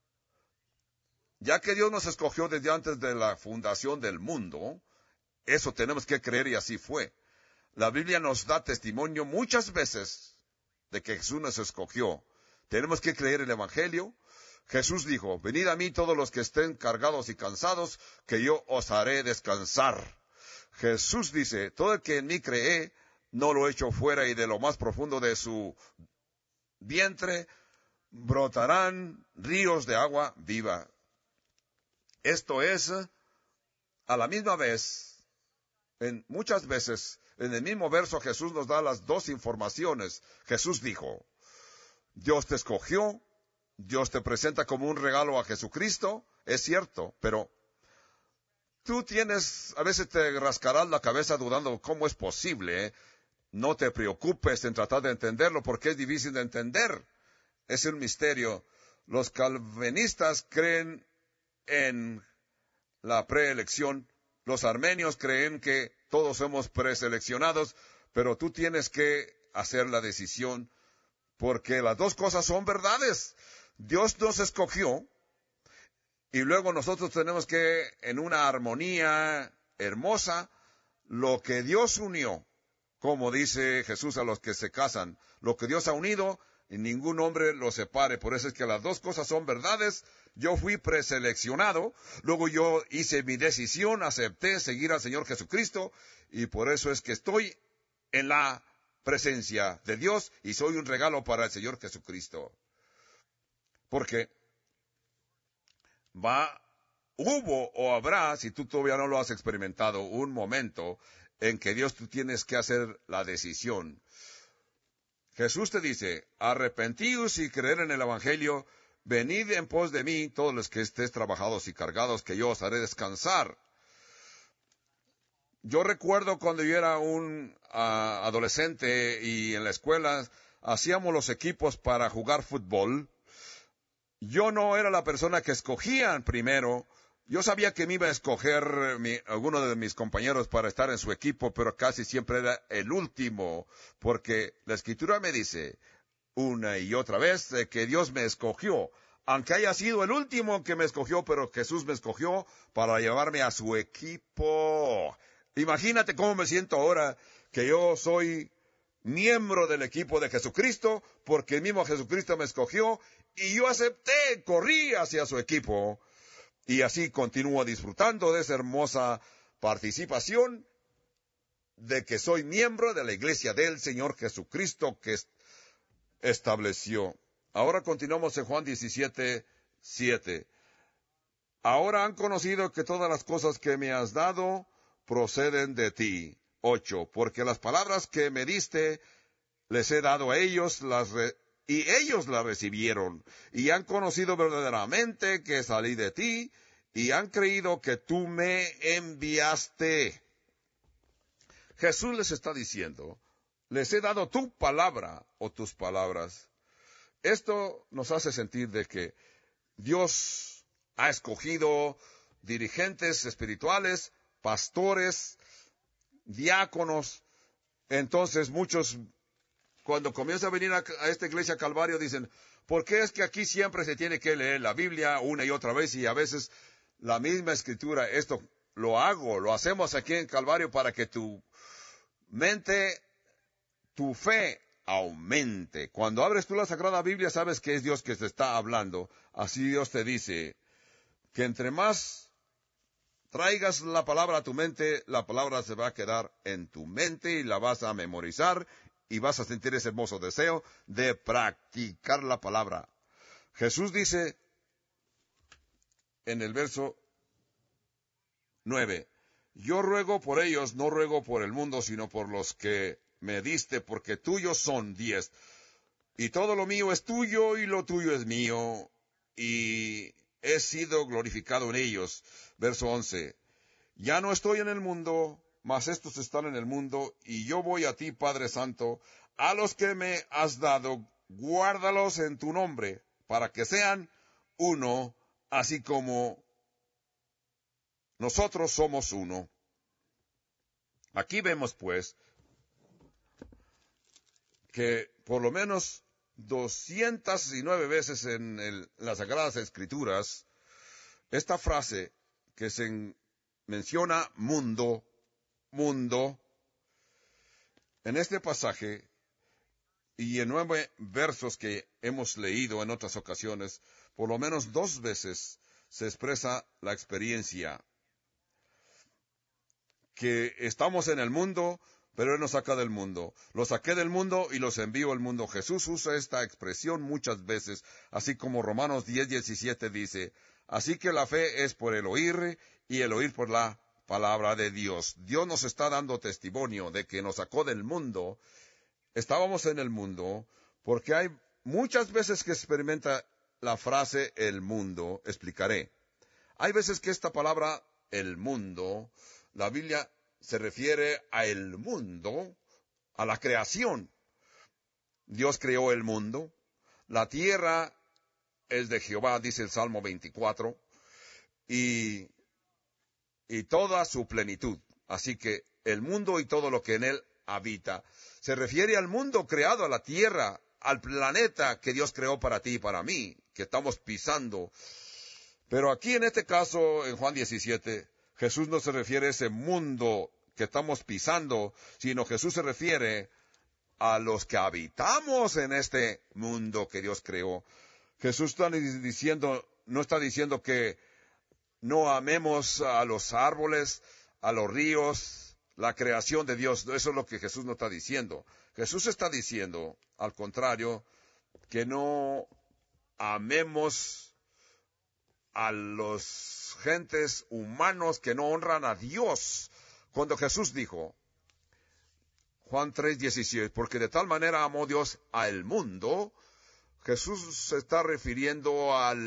Ya que Dios nos escogió desde antes de la fundación del mundo, eso tenemos que creer y así fue. La Biblia nos da testimonio muchas veces de que Jesús nos escogió. Tenemos que creer el Evangelio. Jesús dijo, venid a mí todos los que estén cargados y cansados, que yo os haré descansar. Jesús dice, todo el que en mí cree, no lo echo fuera, y de lo más profundo de su vientre brotarán ríos de agua viva. Esto es, a la misma vez, en muchas veces, en el mismo verso Jesús nos da las dos informaciones. Jesús dijo, Dios te escogió, Dios te presenta como un regalo a Jesucristo, es cierto, pero tú tienes, a veces te rascarás la cabeza dudando cómo es posible. No te preocupes en tratar de entenderlo porque es difícil de entender. Es un misterio. Los calvinistas creen en la preelección. Los armenios creen que todos somos preseleccionados, pero tú tienes que hacer la decisión porque las dos cosas son verdades. Dios nos escogió y luego nosotros tenemos que, en una armonía hermosa, lo que Dios unió, como dice Jesús a los que se casan, lo que Dios ha unido, y ningún hombre lo separe. Por eso es que las dos cosas son verdades. Yo fui preseleccionado, luego yo hice mi decisión, acepté seguir al Señor Jesucristo, y por eso es que estoy en la presencia de Dios y soy un regalo para el Señor Jesucristo. Porque va, hubo o habrá, si tú todavía no lo has experimentado, un momento en que Dios tú tienes que hacer la decisión. Jesús te dice, arrepentíos y creer en el Evangelio, venid en pos de mí, todos los que estéis trabajados y cargados, que yo os haré descansar. Yo recuerdo cuando yo era un uh, adolescente y en la escuela hacíamos los equipos para jugar fútbol. Yo no era la persona que escogían primero. Yo sabía que me iba a escoger mi, alguno de mis compañeros para estar en su equipo, pero casi siempre era el último, porque la Escritura me dice una y otra vez de que Dios me escogió, aunque haya sido el último que me escogió, pero Jesús me escogió para llevarme a su equipo. Imagínate cómo me siento ahora que yo soy miembro del equipo de Jesucristo, porque el mismo Jesucristo me escogió y yo acepté, corrí hacia su equipo. Y así continúo disfrutando de esa hermosa participación de que soy miembro de la iglesia del Señor Jesucristo que estableció. Ahora continuamos en Juan diecisiete, siete. Ahora han conocido que todas las cosas que me has dado proceden de ti. ocho. Porque las palabras que me diste les he dado a ellos, las re- y ellos las recibieron, y han conocido verdaderamente que salí de ti, y han creído que tú me enviaste. Jesús les está diciendo, les he dado tu palabra o tus palabras. Esto nos hace sentir de que Dios ha escogido dirigentes espirituales, pastores, diáconos. Entonces muchos, cuando comienzan a venir a, a esta iglesia Calvario, dicen, ¿por qué es que aquí siempre se tiene que leer la Biblia una y otra vez y a veces la misma escritura? Esto lo hago, lo hacemos aquí en Calvario para que tu mente, tu fe aumente. Cuando abres tú la Sagrada Biblia, sabes que es Dios que te está hablando. Así Dios te dice que entre más traigas la palabra a tu mente, la palabra se va a quedar en tu mente y la vas a memorizar y vas a sentir ese hermoso deseo de practicar la palabra. Jesús dice en el verso nueve, yo ruego por ellos, no ruego por el mundo, sino por los que me diste, porque tuyos son diez. Y todo lo mío es tuyo, y lo tuyo es mío, y he sido glorificado en ellos. Verso once, ya no estoy en el mundo, mas estos están en el mundo, y yo voy a ti, Padre Santo, a los que me has dado, guárdalos en tu nombre, para que sean uno, así como nosotros somos uno. Aquí vemos, pues, que por lo menos doscientas nueve veces en el, las Sagradas Escrituras, esta frase que se menciona mundo, mundo, en este pasaje y en nueve versos que hemos leído en otras ocasiones, por lo menos dos veces se expresa la experiencia que estamos en el mundo, pero Él nos saca del mundo. Los saqué del mundo y los envío al mundo. Jesús usa esta expresión muchas veces, así como Romanos diez, diecisiete dice, así que la fe es por el oír y el oír por la palabra de Dios. Dios nos está dando testimonio de que nos sacó del mundo. Estábamos en el mundo porque hay muchas veces que experimenta la frase el mundo. Explicaré. Hay veces que esta palabra el mundo, la Biblia se refiere a el mundo, a la creación. Dios creó el mundo. La tierra es de Jehová, dice el Salmo veinticuatro, y, y toda su plenitud. Así que el mundo y todo lo que en él habita. Se refiere al mundo creado, a la tierra, al planeta que Dios creó para ti y para mí, que estamos pisando. Pero aquí en este caso, en Juan diecisiete, Jesús no se refiere a ese mundo que estamos pisando, sino Jesús se refiere a los que habitamos en este mundo que Dios creó. Jesús está diciendo, no está diciendo que no amemos a los árboles, a los ríos, la creación de Dios. Eso es lo que Jesús no está diciendo. Jesús está diciendo, al contrario, que no amemos a los gentes humanos que no honran a Dios. Cuando Jesús dijo, Juan tres, dieciséis, porque de tal manera amó Dios al mundo, Jesús se está refiriendo a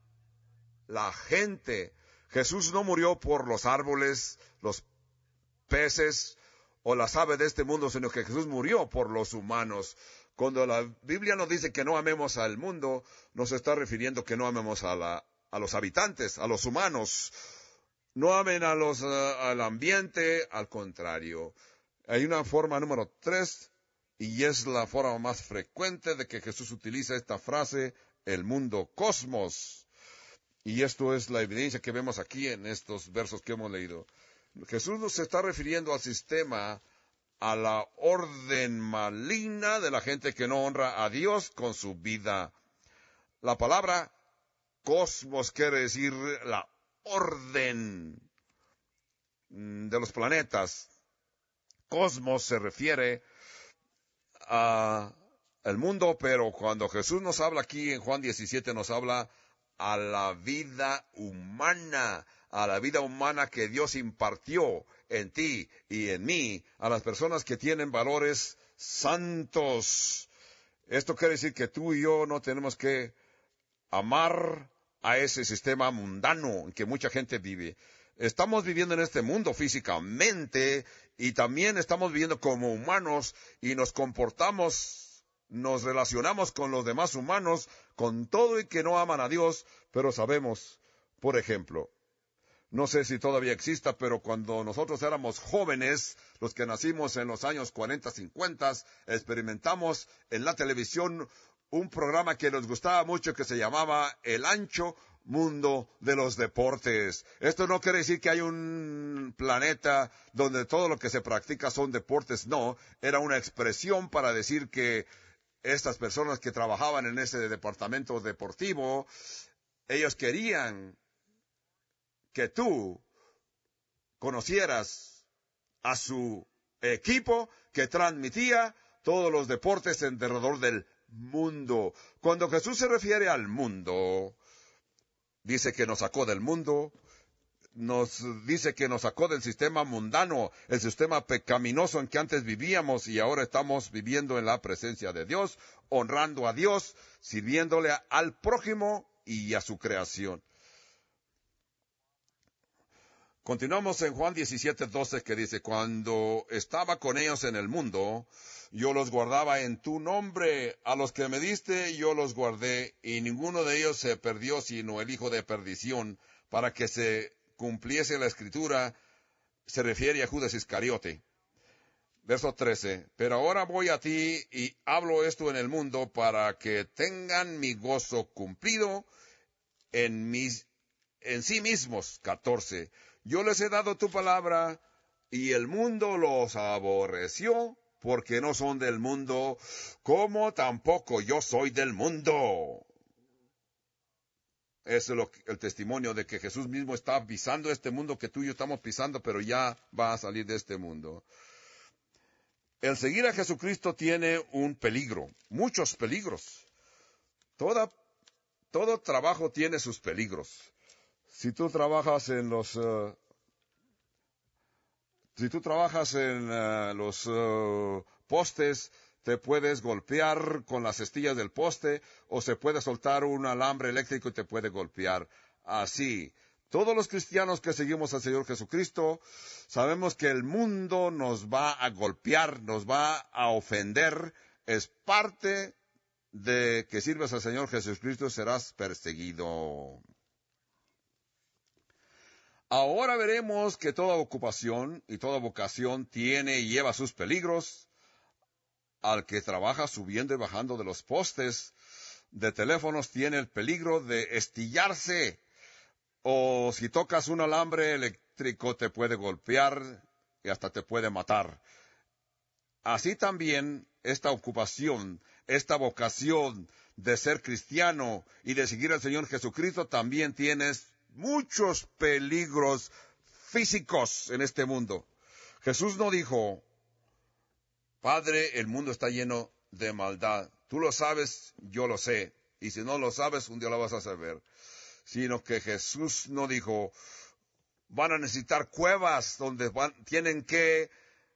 la gente. Jesús no murió por los árboles, los peces o las aves de este mundo, sino que Jesús murió por los humanos. Cuando la Biblia nos dice que no amemos al mundo, nos está refiriendo que no amemos a la a los habitantes, a los humanos. No amen a los, uh, al ambiente, al contrario. Hay una forma número tres, y es la forma más frecuente de que Jesús utiliza esta frase, el mundo, cosmos. Y esto es la evidencia que vemos aquí en estos versos que hemos leído. Jesús nos está refiriendo al sistema, a la orden maligna de la gente que no honra a Dios con su vida. La palabra cosmos quiere decir la orden de los planetas. Cosmos se refiere a el mundo, pero cuando Jesús nos habla aquí en Juan diecisiete, nos habla a la vida humana, a la vida humana que Dios impartió en ti y en mí, a las personas que tienen valores santos. Esto quiere decir que tú y yo no tenemos que amar a ese sistema mundano en que mucha gente vive. Estamos viviendo en este mundo físicamente y también estamos viviendo como humanos y nos comportamos, nos relacionamos con los demás humanos, con todo y que no aman a Dios, pero sabemos, por ejemplo, no sé si todavía exista, pero cuando nosotros éramos jóvenes, los que nacimos en los años cuarenta, cincuenta, experimentamos en la televisión un programa que nos gustaba mucho que se llamaba El Ancho Mundo de los Deportes. Esto no quiere decir que hay un planeta donde todo lo que se practica son deportes, no. Era una expresión para decir que estas personas que trabajaban en ese departamento deportivo, ellos querían que tú conocieras a su equipo que transmitía todos los deportes alrededor del mundo. Cuando Jesús se refiere al mundo, dice que nos sacó del mundo, nos dice que nos sacó del sistema mundano, el sistema pecaminoso en que antes vivíamos y ahora estamos viviendo en la presencia de Dios, honrando a Dios, sirviéndole al prójimo y a su creación. Continuamos en Juan diecisiete doce, que dice, cuando estaba con ellos en el mundo, yo los guardaba en tu nombre. A los que me diste, yo los guardé, y ninguno de ellos se perdió, sino el hijo de perdición, para que se cumpliese la escritura. Se refiere a Judas Iscariote. Verso trece, pero ahora voy a ti y hablo esto en el mundo para que tengan mi gozo cumplido en mis, en sí mismos. catorce, yo les he dado tu palabra y el mundo los aborreció porque no son del mundo, como tampoco yo soy del mundo. Ese es lo que, el testimonio de que Jesús mismo está pisando este mundo que tú y yo estamos pisando, pero ya va a salir de este mundo. El seguir a Jesucristo tiene un peligro, muchos peligros. Toda, todo trabajo tiene sus peligros. Si tú trabajas en los, uh, si tú trabajas en uh, los uh, postes, te puedes golpear con las cestillas del poste, o se puede soltar un alambre eléctrico y te puede golpear. Así, todos los cristianos que seguimos al Señor Jesucristo, sabemos que el mundo nos va a golpear, nos va a ofender. Es parte de que sirvas al Señor Jesucristo, serás perseguido. Ahora veremos que toda ocupación y toda vocación tiene y lleva sus peligros. Al que trabaja subiendo y bajando de los postes de teléfonos tiene el peligro de estillarse. O si tocas un alambre eléctrico te puede golpear y hasta te puede matar. Así también esta ocupación, esta vocación de ser cristiano y de seguir al Señor Jesucristo también tienes muchos peligros físicos en este mundo. Jesús no dijo, Padre, el mundo está lleno de maldad. Tú lo sabes, yo lo sé. Y si no lo sabes, un día lo vas a saber. Sino que Jesús no dijo, van a necesitar cuevas donde van, tienen que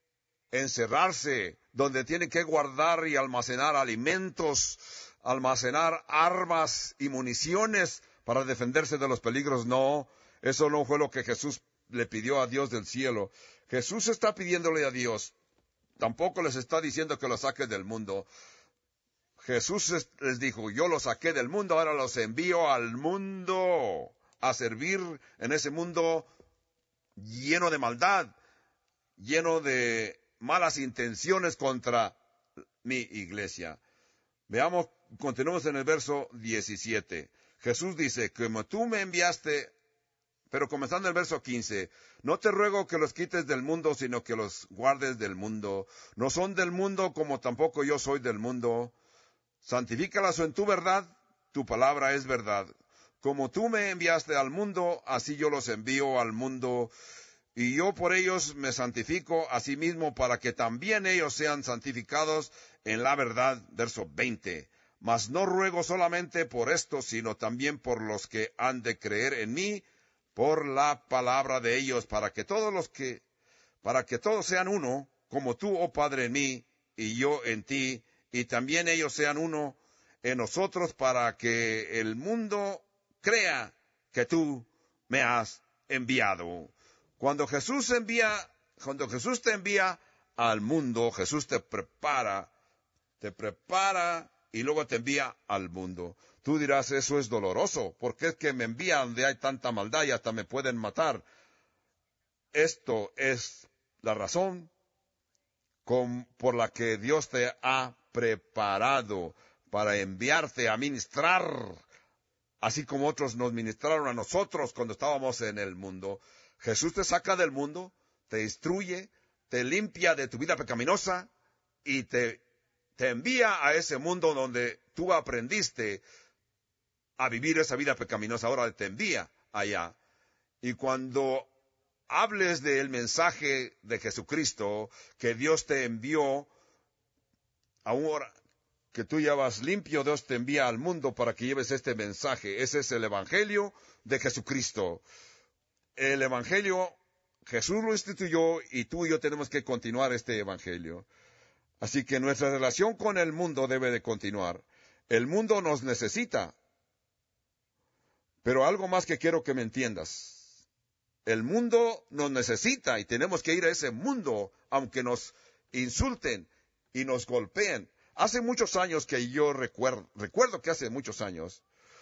encerrarse, donde tienen que guardar y almacenar alimentos, almacenar armas y municiones para defenderse de los peligros. No, eso no fue lo que Jesús le pidió a Dios del cielo. Jesús está pidiéndole a Dios, tampoco les está diciendo que lo saque del mundo. Jesús les dijo, yo los saqué del mundo, ahora los envío al mundo a servir en ese mundo lleno de maldad, lleno de malas intenciones contra mi iglesia. Veamos, continuemos en el verso diecisiete. Jesús dice, como tú me enviaste, pero comenzando el verso quince, no te ruego que los quites del mundo, sino que los guardes del mundo. No son del mundo como tampoco yo soy del mundo. Santifícalas en tu verdad, tu palabra es verdad. Como tú me enviaste al mundo, así yo los envío al mundo, y yo por ellos me santifico a sí mismo, para que también ellos sean santificados en la verdad. Verso veinte. Mas no ruego solamente por esto, sino también por los que han de creer en mí, por la palabra de ellos, para que todos los que, para que todos sean uno, como tú, oh Padre, en mí, y yo en ti, y también ellos sean uno en nosotros, para que el mundo crea que tú me has enviado. Cuando Jesús envía, cuando Jesús te envía al mundo, Jesús te prepara, te prepara y luego te envía al mundo. Tú dirás, eso es doloroso, porque es que me envía donde hay tanta maldad y hasta me pueden matar. Esto es la razón con, por la que Dios te ha preparado para enviarte a ministrar, así como otros nos ministraron a nosotros cuando estábamos en el mundo. Jesús te saca del mundo, te instruye, te limpia de tu vida pecaminosa y te, te envía a ese mundo donde tú aprendiste a vivir esa vida pecaminosa. Ahora te envía allá. Y cuando hables del mensaje de Jesucristo, que Dios te envió, ahora que tú ya vas limpio, Dios te envía al mundo para que lleves este mensaje. Ese es el Evangelio de Jesucristo. El Evangelio, Jesús lo instituyó y tú y yo tenemos que continuar este Evangelio. Así que nuestra relación con el mundo debe de continuar. El mundo nos necesita. Pero algo más que quiero que me entiendas. El mundo nos necesita y tenemos que ir a ese mundo, aunque nos insulten y nos golpeen. Hace muchos años que yo recuerdo, recuerdo que hace muchos años,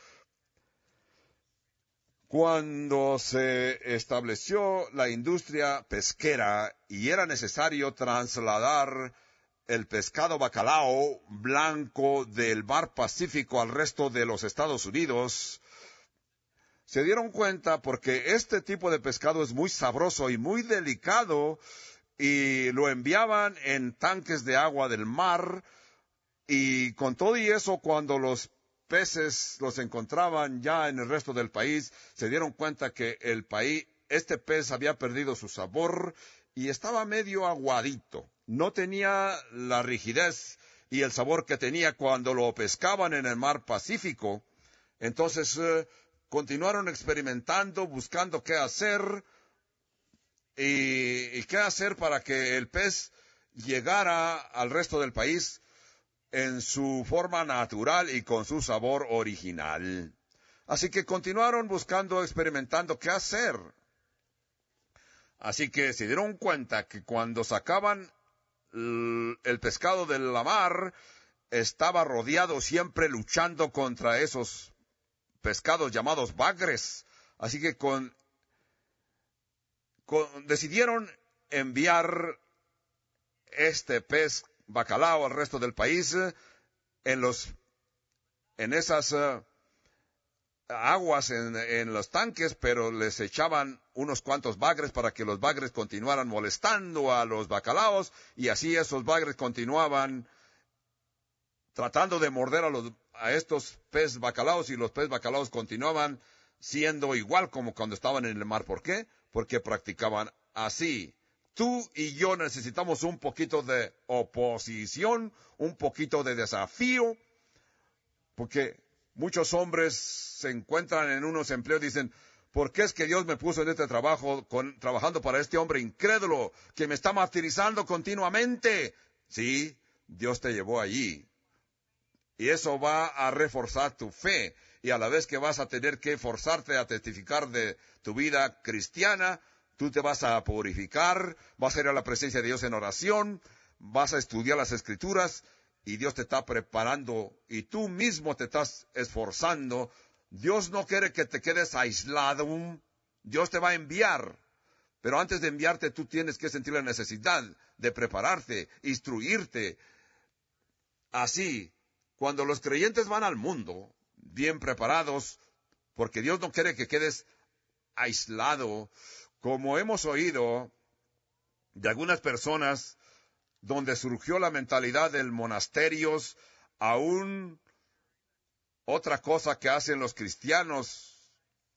cuando se estableció la industria pesquera y era necesario trasladar el pescado bacalao blanco del mar Pacífico al resto de los Estados Unidos, se dieron cuenta porque este tipo de pescado es muy sabroso y muy delicado y lo enviaban en tanques de agua del mar y con todo y eso cuando los peces los encontraban ya en el resto del país, se dieron cuenta que el país, este pez había perdido su sabor y estaba medio aguadito. No tenía la rigidez y el sabor que tenía cuando lo pescaban en el mar Pacífico. Entonces eh, continuaron experimentando, buscando qué hacer y, y qué hacer para que el pez llegara al resto del país en su forma natural y con su sabor original. Así que continuaron buscando, experimentando qué hacer. Así que se dieron cuenta que cuando sacaban el pescado de la mar, estaba rodeado siempre luchando contra esos pescados llamados bagres. Así que con, con decidieron enviar este pez bacalao al resto del país en los en esas uh, aguas en, en los tanques, pero les echaban unos cuantos bagres para que los bagres continuaran molestando a los bacalaos y así esos bagres continuaban tratando de morder a los a estos pez bacalaos y los pez bacalaos continuaban siendo igual como cuando estaban en el mar. ¿Por qué? Porque practicaban así. Tú y yo necesitamos un poquito de oposición, un poquito de desafío, porque muchos hombres se encuentran en unos empleos y dicen, ¿por qué es que Dios me puso en este trabajo, con, trabajando para este hombre incrédulo que me está martirizando continuamente? Sí, Dios te llevó allí. Y eso va a reforzar tu fe, y a la vez que vas a tener que forzarte a testificar de tu vida cristiana, tú te vas a purificar, vas a ir a la presencia de Dios en oración, vas a estudiar las Escrituras, y Dios te está preparando, y tú mismo te estás esforzando. Dios no quiere que te quedes aislado, Dios te va a enviar, pero antes de enviarte tú tienes que sentir la necesidad de prepararte, instruirte. Así, cuando los creyentes van al mundo, bien preparados, porque Dios no quiere que quedes aislado, como hemos oído de algunas personas donde surgió la mentalidad del monasterios, aún otra cosa que hacen los cristianos,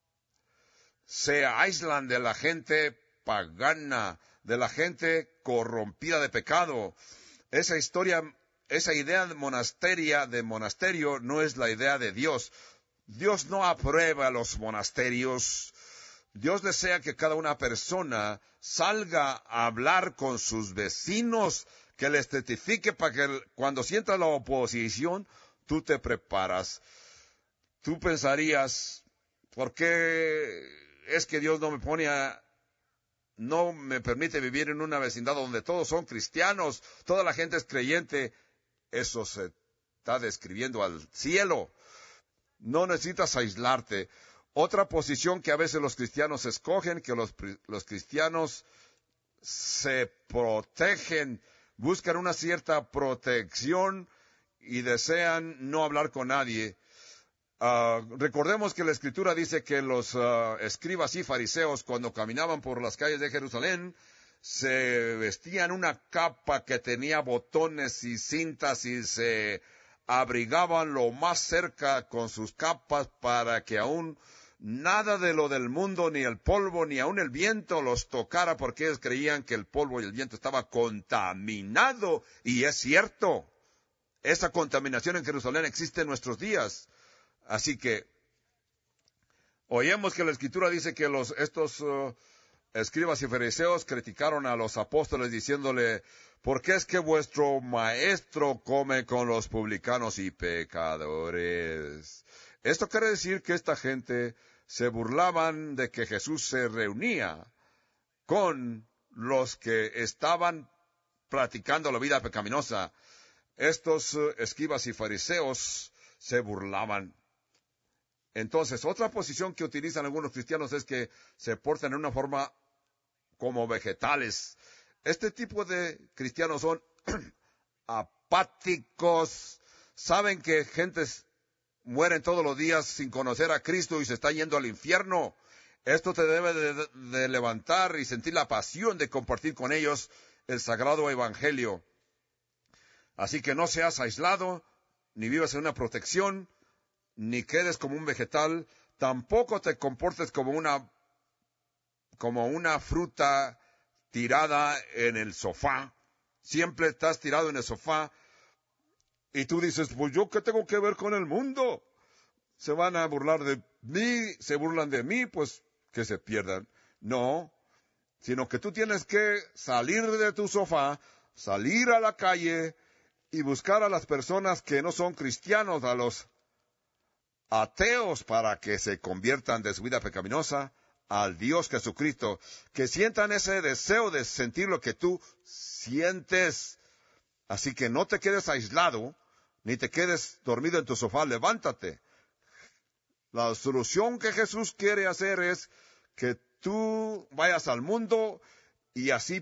se aíslan de la gente pagana, de la gente corrompida de pecado. Esa historia, esa idea de monasteria, de monasterio, no es la idea de Dios. Dios no aprueba los monasterios. Dios desea que cada una persona salga a hablar con sus vecinos, que les testifique para que cuando sientas la oposición, tú te preparas. Tú pensarías, ¿por qué es que Dios no me pone a, no me permite vivir en una vecindad donde todos son cristianos, toda la gente es creyente? Eso se está describiendo al cielo. No necesitas aislarte. Otra posición que a veces los cristianos escogen, que los, los cristianos se protegen, buscan una cierta protección y desean no hablar con nadie. Uh, recordemos que la Escritura dice que los uh, escribas y fariseos, cuando caminaban por las calles de Jerusalén, se vestían una capa que tenía botones y cintas y se abrigaban lo más cerca con sus capas para que aún nada de lo del mundo, ni el polvo, ni aún el viento los tocara, porque ellos creían que el polvo y el viento estaba contaminado. Y es cierto, esa contaminación en Jerusalén existe en nuestros días. Así que oímos que la Escritura dice que los estos uh, escribas y fariseos criticaron a los apóstoles diciéndole, ¿por qué es que vuestro maestro come con los publicanos y pecadores? Esto quiere decir que esta gente se burlaban de que Jesús se reunía con los que estaban practicando la vida pecaminosa. Estos uh, escribas y fariseos se burlaban. Entonces, otra posición que utilizan algunos cristianos es que se portan en una forma como vegetales. Este tipo de cristianos son apáticos, saben que gentes mueren todos los días sin conocer a Cristo y se está yendo al infierno. Esto te debe de, de levantar y sentir la pasión de compartir con ellos el sagrado evangelio. Así que no seas aislado, ni vivas en una protección, ni quedes como un vegetal, tampoco te comportes como una, como una fruta tirada en el sofá. Siempre estás tirado en el sofá y tú dices, pues yo qué tengo que ver con el mundo. Se van a burlar de mí, se burlan de mí, pues que se pierdan. No, sino que tú tienes que salir de tu sofá, salir a la calle y buscar a las personas que no son cristianos, a los ateos, para que se conviertan de su vida pecaminosa al Dios Jesucristo, que sientan ese deseo de sentir lo que tú sientes. Así que no te quedes aislado, ni te quedes dormido en tu sofá, levántate. La solución que Jesús quiere hacer es que tú vayas al mundo y así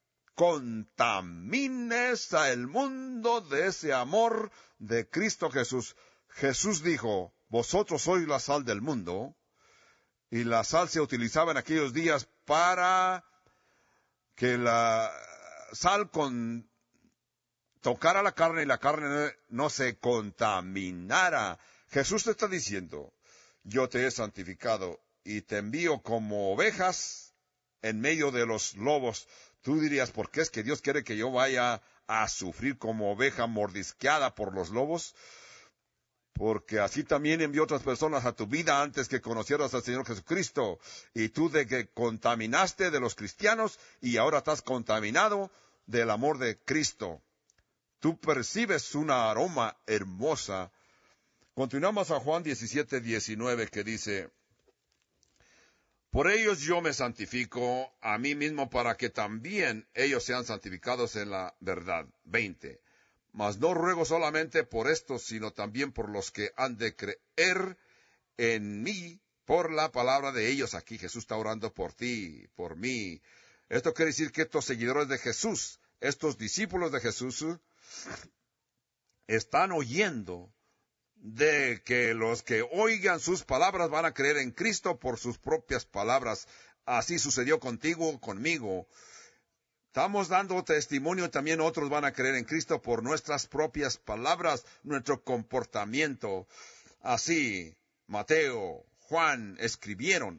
contamines a el mundo de ese amor de Cristo Jesús. Jesús dijo, vosotros sois la sal del mundo, y la sal se utilizaba en aquellos días para que la sal con, tocara la carne y la carne no se contaminara. Jesús te está diciendo, yo te he santificado y te envío como ovejas en medio de los lobos. Tú dirías, ¿por qué es que Dios quiere que yo vaya a sufrir como oveja mordisqueada por los lobos? Porque así también envió otras personas a tu vida antes que conocieras al Señor Jesucristo. Y tú de que contaminaste de los cristianos y ahora estás contaminado del amor de Cristo. Tú percibes una aroma hermosa. Continuamos a Juan diecisiete, diecinueve, que dice, por ellos yo me santifico a mí mismo para que también ellos sean santificados en la verdad. veinte. Mas no ruego solamente por estos, sino también por los que han de creer en mí por la palabra de ellos. Aquí Jesús está orando por ti, por mí. Esto quiere decir que estos seguidores de Jesús, estos discípulos de Jesús, están oyendo de que los que oigan sus palabras van a creer en Cristo por sus propias palabras. Así sucedió contigo, conmigo. Estamos dando testimonio, también otros van a creer en Cristo por nuestras propias palabras, nuestro comportamiento. Así, Mateo, Juan escribieron.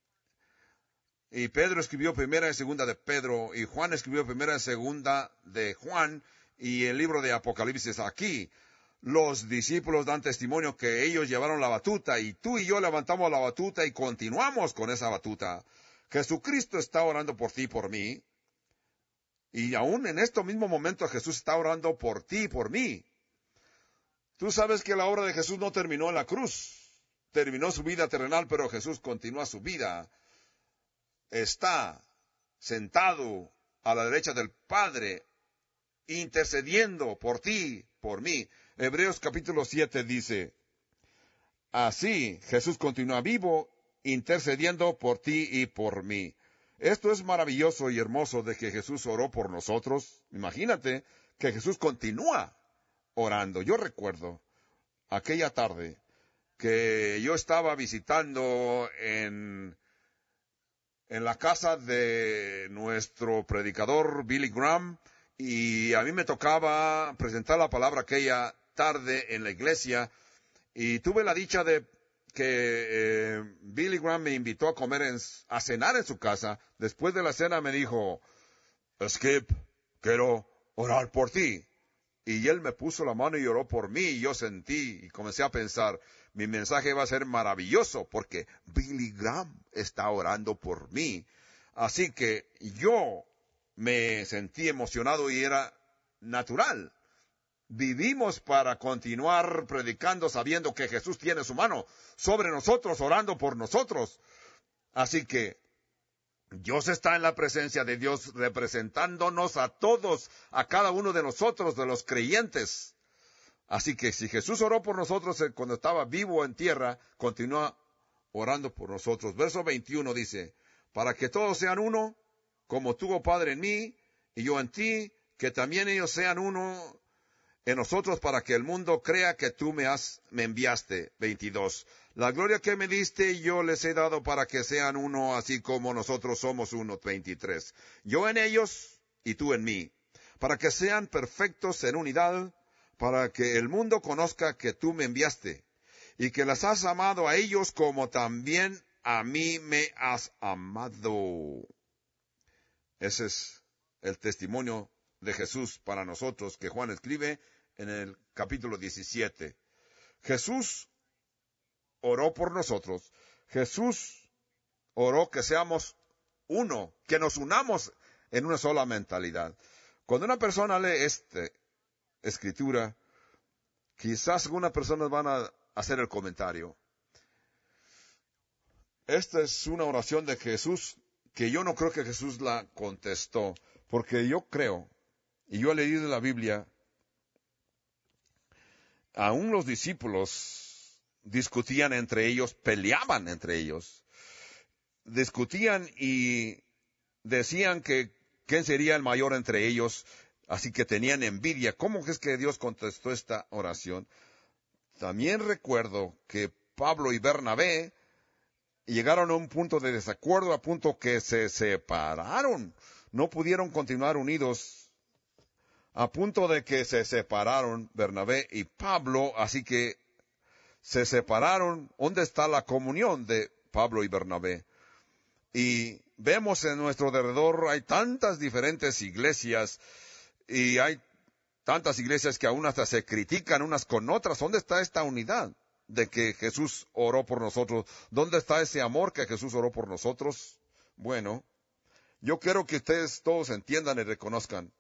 Y Pedro escribió primera y segunda de Pedro, y Juan escribió primera y segunda de Juan, y el libro de Apocalipsis. Aquí, los discípulos dan testimonio que ellos llevaron la batuta, y tú y yo levantamos la batuta y continuamos con esa batuta. Jesucristo está orando por ti y por mí. Y aún en este mismo momento Jesús está orando por ti y por mí. Tú sabes que la obra de Jesús no terminó en la cruz. Terminó su vida terrenal, pero Jesús continúa su vida. Está sentado a la derecha del Padre, intercediendo por ti, por mí. Hebreos capítulo siete dice, así Jesús continúa vivo, intercediendo por ti y por mí. Esto es maravilloso y hermoso de que Jesús oró por nosotros. Imagínate que Jesús continúa orando. Yo recuerdo aquella tarde que yo estaba visitando en, en la casa de nuestro predicador Billy Graham, y a mí me tocaba presentar la palabra aquella tarde en la iglesia, y tuve la dicha de que eh, Billy Graham me invitó a comer, en, a cenar en su casa. Después de la cena me dijo, Skip, quiero orar por ti. Y él me puso la mano y oró por mí, y yo sentí y comencé a pensar, mi mensaje va a ser maravilloso porque Billy Graham está orando por mí. Así que yo me sentí emocionado y era natural vivimos para continuar predicando sabiendo que Jesús tiene su mano sobre nosotros, orando por nosotros. Así que Dios está en la presencia de Dios representándonos a todos, a cada uno de nosotros, de los creyentes. Así que si Jesús oró por nosotros cuando estaba vivo en tierra, continúa orando por nosotros. Verso veintiuno dice, para que todos sean uno, como tú, oh Padre, en mí, y yo en ti, que también ellos sean uno en nosotros, para que el mundo crea que tú me has, me enviaste. veintidós. La gloria que me diste yo les he dado para que sean uno, así como nosotros somos uno. veintitrés. Yo en ellos y tú en mí, para que sean perfectos en unidad, para que el mundo conozca que tú me enviaste, y que las has amado a ellos como también a mí me has amado. Ese es el testimonio de Jesús para nosotros que Juan escribe en el capítulo diecisiete. Jesús oró por nosotros. Jesús oró que seamos uno, que nos unamos en una sola mentalidad. Cuando una persona lee esta escritura, quizás algunas personas van a hacer el comentario: esta es una oración de Jesús que yo no creo que Jesús la contestó, porque yo creo, y yo he leído en la Biblia, aún los discípulos discutían entre ellos, peleaban entre ellos, discutían y decían que quién sería el mayor entre ellos, así que tenían envidia. ¿Cómo es que Dios contestó esta oración? También recuerdo que Pablo y Bernabé llegaron a un punto de desacuerdo, a punto que se separaron. No pudieron continuar unidos, a punto de que se separaron Bernabé y Pablo, así que se separaron. ¿Dónde está la comunión de Pablo y Bernabé? Y vemos en nuestro alrededor, hay tantas diferentes iglesias, y hay tantas iglesias que aún hasta se critican unas con otras. ¿Dónde está esta unidad de que Jesús oró por nosotros? ¿Dónde está ese amor que Jesús oró por nosotros? Bueno, yo quiero que ustedes todos entiendan y reconozcan.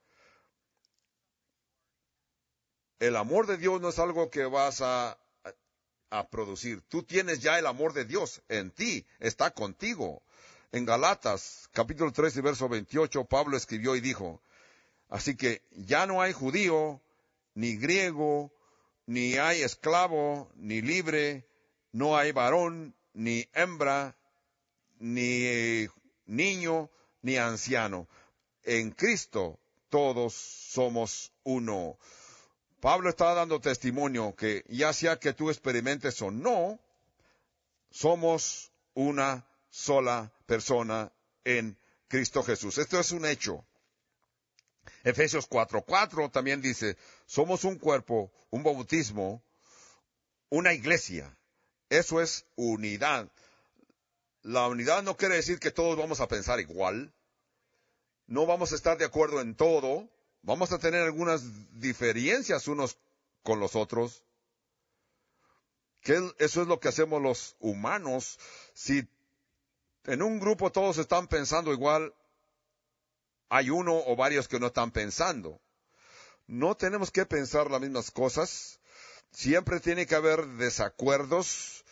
El amor de Dios no es algo que vas a, a producir. Tú tienes ya el amor de Dios en ti, está contigo. En Galatas, capítulo tres y verso veintiocho, Pablo escribió y dijo, así que ya no hay judío, ni griego, ni hay esclavo, ni libre, no hay varón, ni hembra, ni niño, ni anciano. En Cristo todos somos uno. Pablo está dando testimonio que ya sea que tú experimentes o no, somos una sola persona en Cristo Jesús. Esto es un hecho. Efesios cuatro cuatro también dice, somos un cuerpo, un bautismo, una iglesia. Eso es unidad. La unidad no quiere decir que todos vamos a pensar igual. No vamos a estar de acuerdo en todo. Vamos a tener algunas diferencias unos con los otros. Que eso es lo que hacemos los humanos. Si en un grupo todos están pensando igual, hay uno o varios que no están pensando. No tenemos que pensar las mismas cosas. Siempre tiene que haber desacuerdos.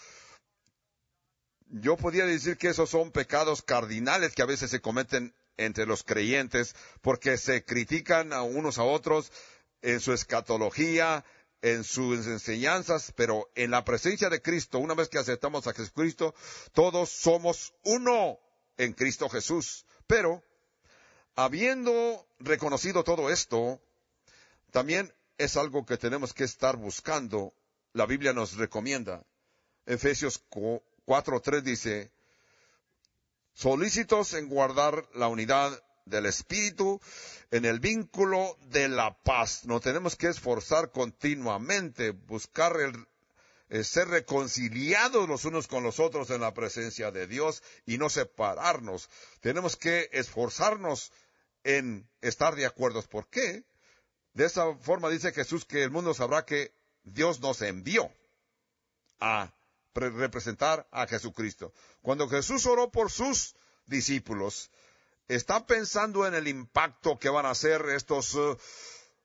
Yo podría decir que esos son pecados cardinales que a veces se cometen entre los creyentes, porque se critican a unos a otros en su escatología, en sus enseñanzas, pero en la presencia de Cristo, una vez que aceptamos a Jesucristo, todos somos uno en Cristo Jesús. Pero, habiendo reconocido todo esto, también es algo que tenemos que estar buscando. La Biblia nos recomienda. Efesios cuatro tres dice, solícitos en guardar la unidad del Espíritu en el vínculo de la paz. Nos tenemos que esforzar continuamente, buscar el, el ser reconciliados los unos con los otros en la presencia de Dios y no separarnos. Tenemos que esforzarnos en estar de acuerdo. ¿Por qué? De esa forma dice Jesús que el mundo sabrá que Dios nos envió a representar a Jesucristo. Cuando Jesús oró por sus discípulos, está pensando en el impacto que van a hacer estos uh,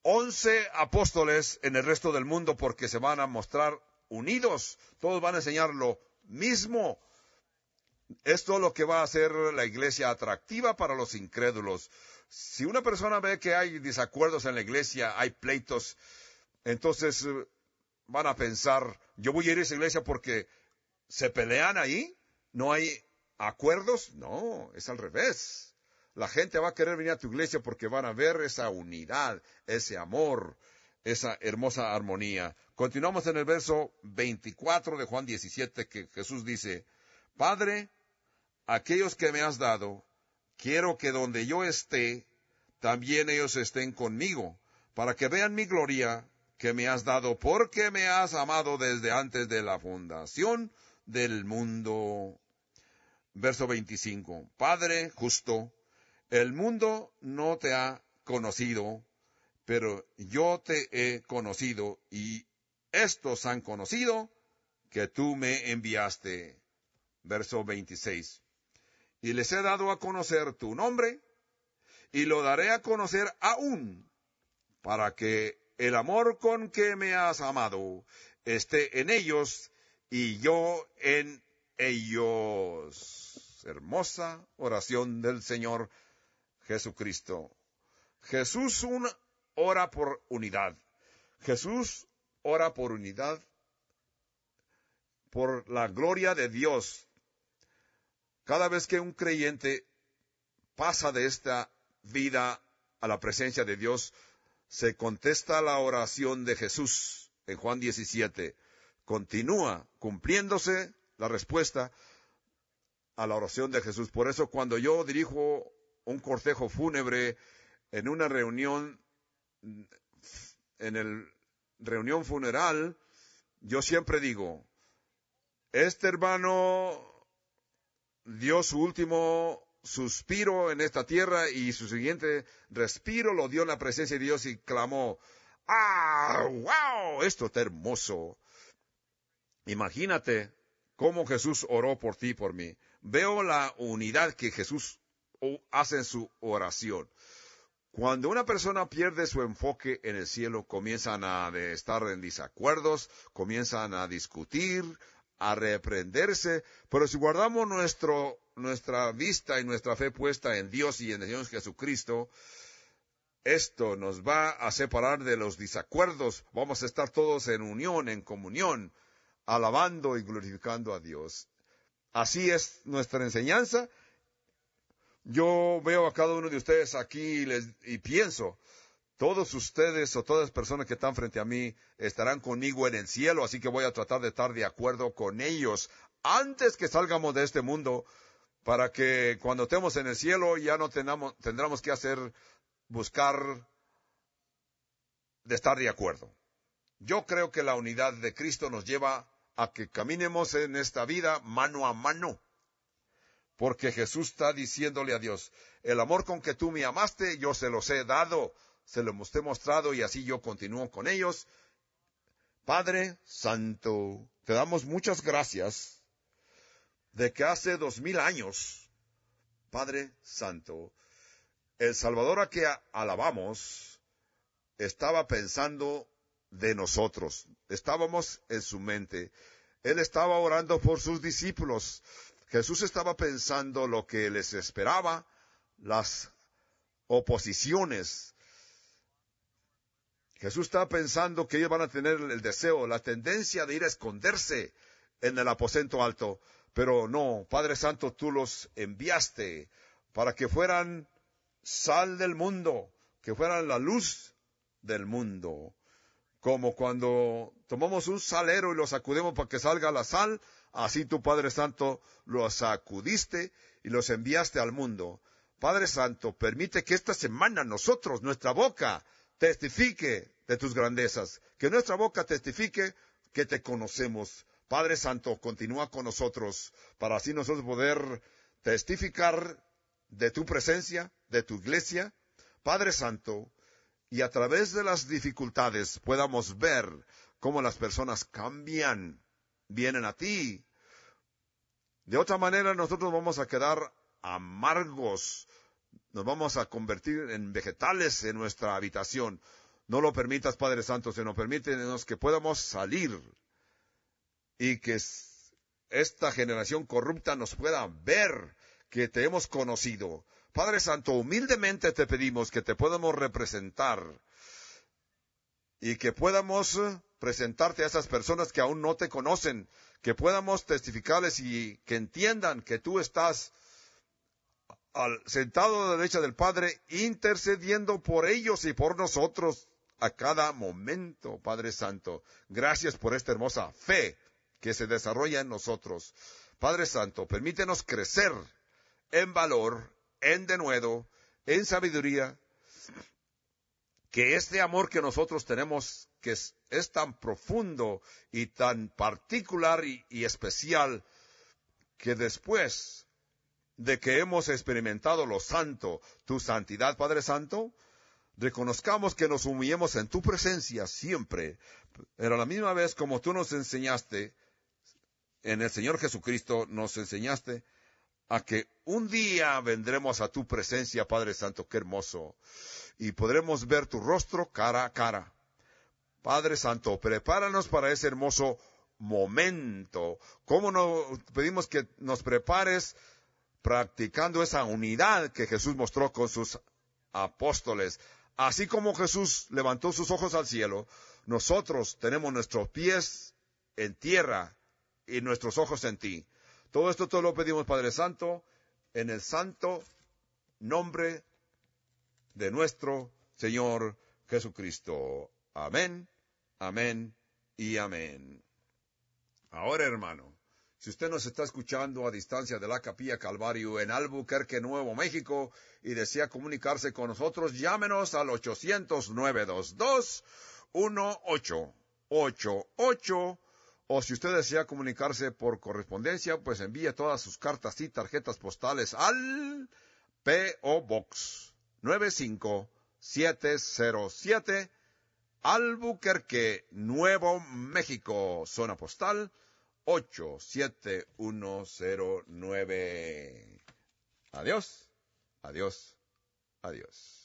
once apóstoles en el resto del mundo porque se van a mostrar unidos. Todos van a enseñar lo mismo. Esto es lo que va a hacer la iglesia atractiva para los incrédulos. Si una persona ve que hay desacuerdos en la iglesia, hay pleitos, entonces van a pensar, yo voy a ir a esa iglesia porque se pelean ahí, no hay acuerdos. No, es al revés. La gente va a querer venir a tu iglesia porque van a ver esa unidad, ese amor, esa hermosa armonía. Continuamos en el verso veinticuatro de Juan diecisiete, que Jesús dice, Padre, aquellos que me has dado, quiero que donde yo esté, también ellos estén conmigo, para que vean mi gloria que me has dado, porque me has amado desde antes de la fundación del mundo. Verso veinticinco. Padre justo, el mundo no te ha conocido, pero yo te he conocido, y estos han conocido que tú me enviaste. Verso veintiséis. Y les he dado a conocer tu nombre, y lo daré a conocer aún, para que el amor con que me has amado esté en ellos, y yo en ellos. Hermosa oración del Señor Jesucristo. Jesús un, ora por unidad. Jesús ora por unidad, por la gloria de Dios. Cada vez que un creyente pasa de esta vida a la presencia de Dios, se contesta la oración de Jesús en Juan diecisiete. Continúa cumpliéndose la respuesta a la oración de Jesús. Por eso cuando yo dirijo un cortejo fúnebre en una reunión, en el reunión funeral, yo siempre digo, este hermano dio su último suspiro en esta tierra y su siguiente respiro lo dio en la presencia de Dios y clamó, ¡ah, wow! Esto está hermoso. Imagínate cómo Jesús oró por ti y por mí. Veo la unidad que Jesús hace en su oración. Cuando una persona pierde su enfoque en el cielo, comienzan a estar en desacuerdos, comienzan a discutir, a reprenderse, pero si guardamos nuestro, nuestra vista y nuestra fe puesta en Dios y en el Señor Jesucristo, esto nos va a separar de los desacuerdos. Vamos a estar todos en unión, en comunión, alabando y glorificando a Dios. Así es nuestra enseñanza. Yo veo a cada uno de ustedes aquí y, les, y pienso, todos ustedes o todas las personas que están frente a mí estarán conmigo en el cielo, así que voy a tratar de estar de acuerdo con ellos antes que salgamos de este mundo, para que cuando estemos en el cielo ya no tengamos, tendremos que hacer, buscar de estar de acuerdo. Yo creo que la unidad de Cristo nos lleva a que caminemos en esta vida mano a mano. Porque Jesús está diciéndole a Dios, el amor con que tú me amaste, yo se los he dado, se los he mostrado y así yo continúo con ellos. Padre Santo, te damos muchas gracias de que hace dos mil años, Padre Santo, el Salvador a que alabamos estaba pensando de nosotros, estábamos en su mente. Él estaba orando por sus discípulos. Jesús estaba pensando lo que les esperaba, las oposiciones. Jesús estaba pensando que ellos van a tener el deseo, la tendencia de ir a esconderse en el aposento alto. Pero no, Padre Santo, tú los enviaste para que fueran sal del mundo, que fueran la luz del mundo. Como cuando tomamos un salero y lo sacudimos para que salga la sal, así tu Padre Santo los sacudiste y los enviaste al mundo. Padre Santo, permite que esta semana nosotros, nuestra boca, testifique de tus grandezas. Que nuestra boca testifique que te conocemos. Padre Santo, continúa con nosotros para así nosotros poder testificar de tu presencia, de tu iglesia. Padre Santo, y a través de las dificultades podamos ver cómo las personas cambian, vienen a ti. De otra manera nosotros vamos a quedar amargos, nos vamos a convertir en vegetales en nuestra habitación. No lo permitas, Padre Santo, sino permítenos que podamos salir y que esta generación corrupta nos pueda ver que te hemos conocido. Padre Santo, humildemente te pedimos que te podamos representar y que podamos presentarte a esas personas que aún no te conocen, que podamos testificarles y que entiendan que tú estás al, sentado a la derecha del Padre, intercediendo por ellos y por nosotros a cada momento, Padre Santo. Gracias por esta hermosa fe que se desarrolla en nosotros. Padre Santo, permítenos crecer en valor, en denuedo, en sabiduría, que este amor que nosotros tenemos, que es, es tan profundo y tan particular y, y especial, que después de que hemos experimentado lo santo, tu santidad, Padre Santo, reconozcamos que nos humillemos en tu presencia siempre, pero a la misma vez como tú nos enseñaste, en el Señor Jesucristo nos enseñaste a que un día vendremos a tu presencia, Padre Santo, qué hermoso, y podremos ver tu rostro cara a cara. Padre Santo, prepáranos para ese hermoso momento. ¿Cómo no pedimos que nos prepares practicando esa unidad que Jesús mostró con sus apóstoles? Así como Jesús levantó sus ojos al cielo, nosotros tenemos nuestros pies en tierra y nuestros ojos en ti. Todo esto te lo pedimos, Padre Santo, en el santo nombre de nuestro Señor Jesucristo. Amén, amén y amén. Ahora, hermano, si usted nos está escuchando a distancia de la Capilla Calvario en Albuquerque, Nuevo México, y desea comunicarse con nosotros, llámenos al ochocientos, nueve dos dos, uno ocho ocho ocho, o si usted desea comunicarse por correspondencia, pues envíe todas sus cartas y tarjetas postales al P O Box nueve cinco siete cero siete, Albuquerque, Nuevo México, zona postal ocho siete uno cero nueve. Adiós, adiós, adiós.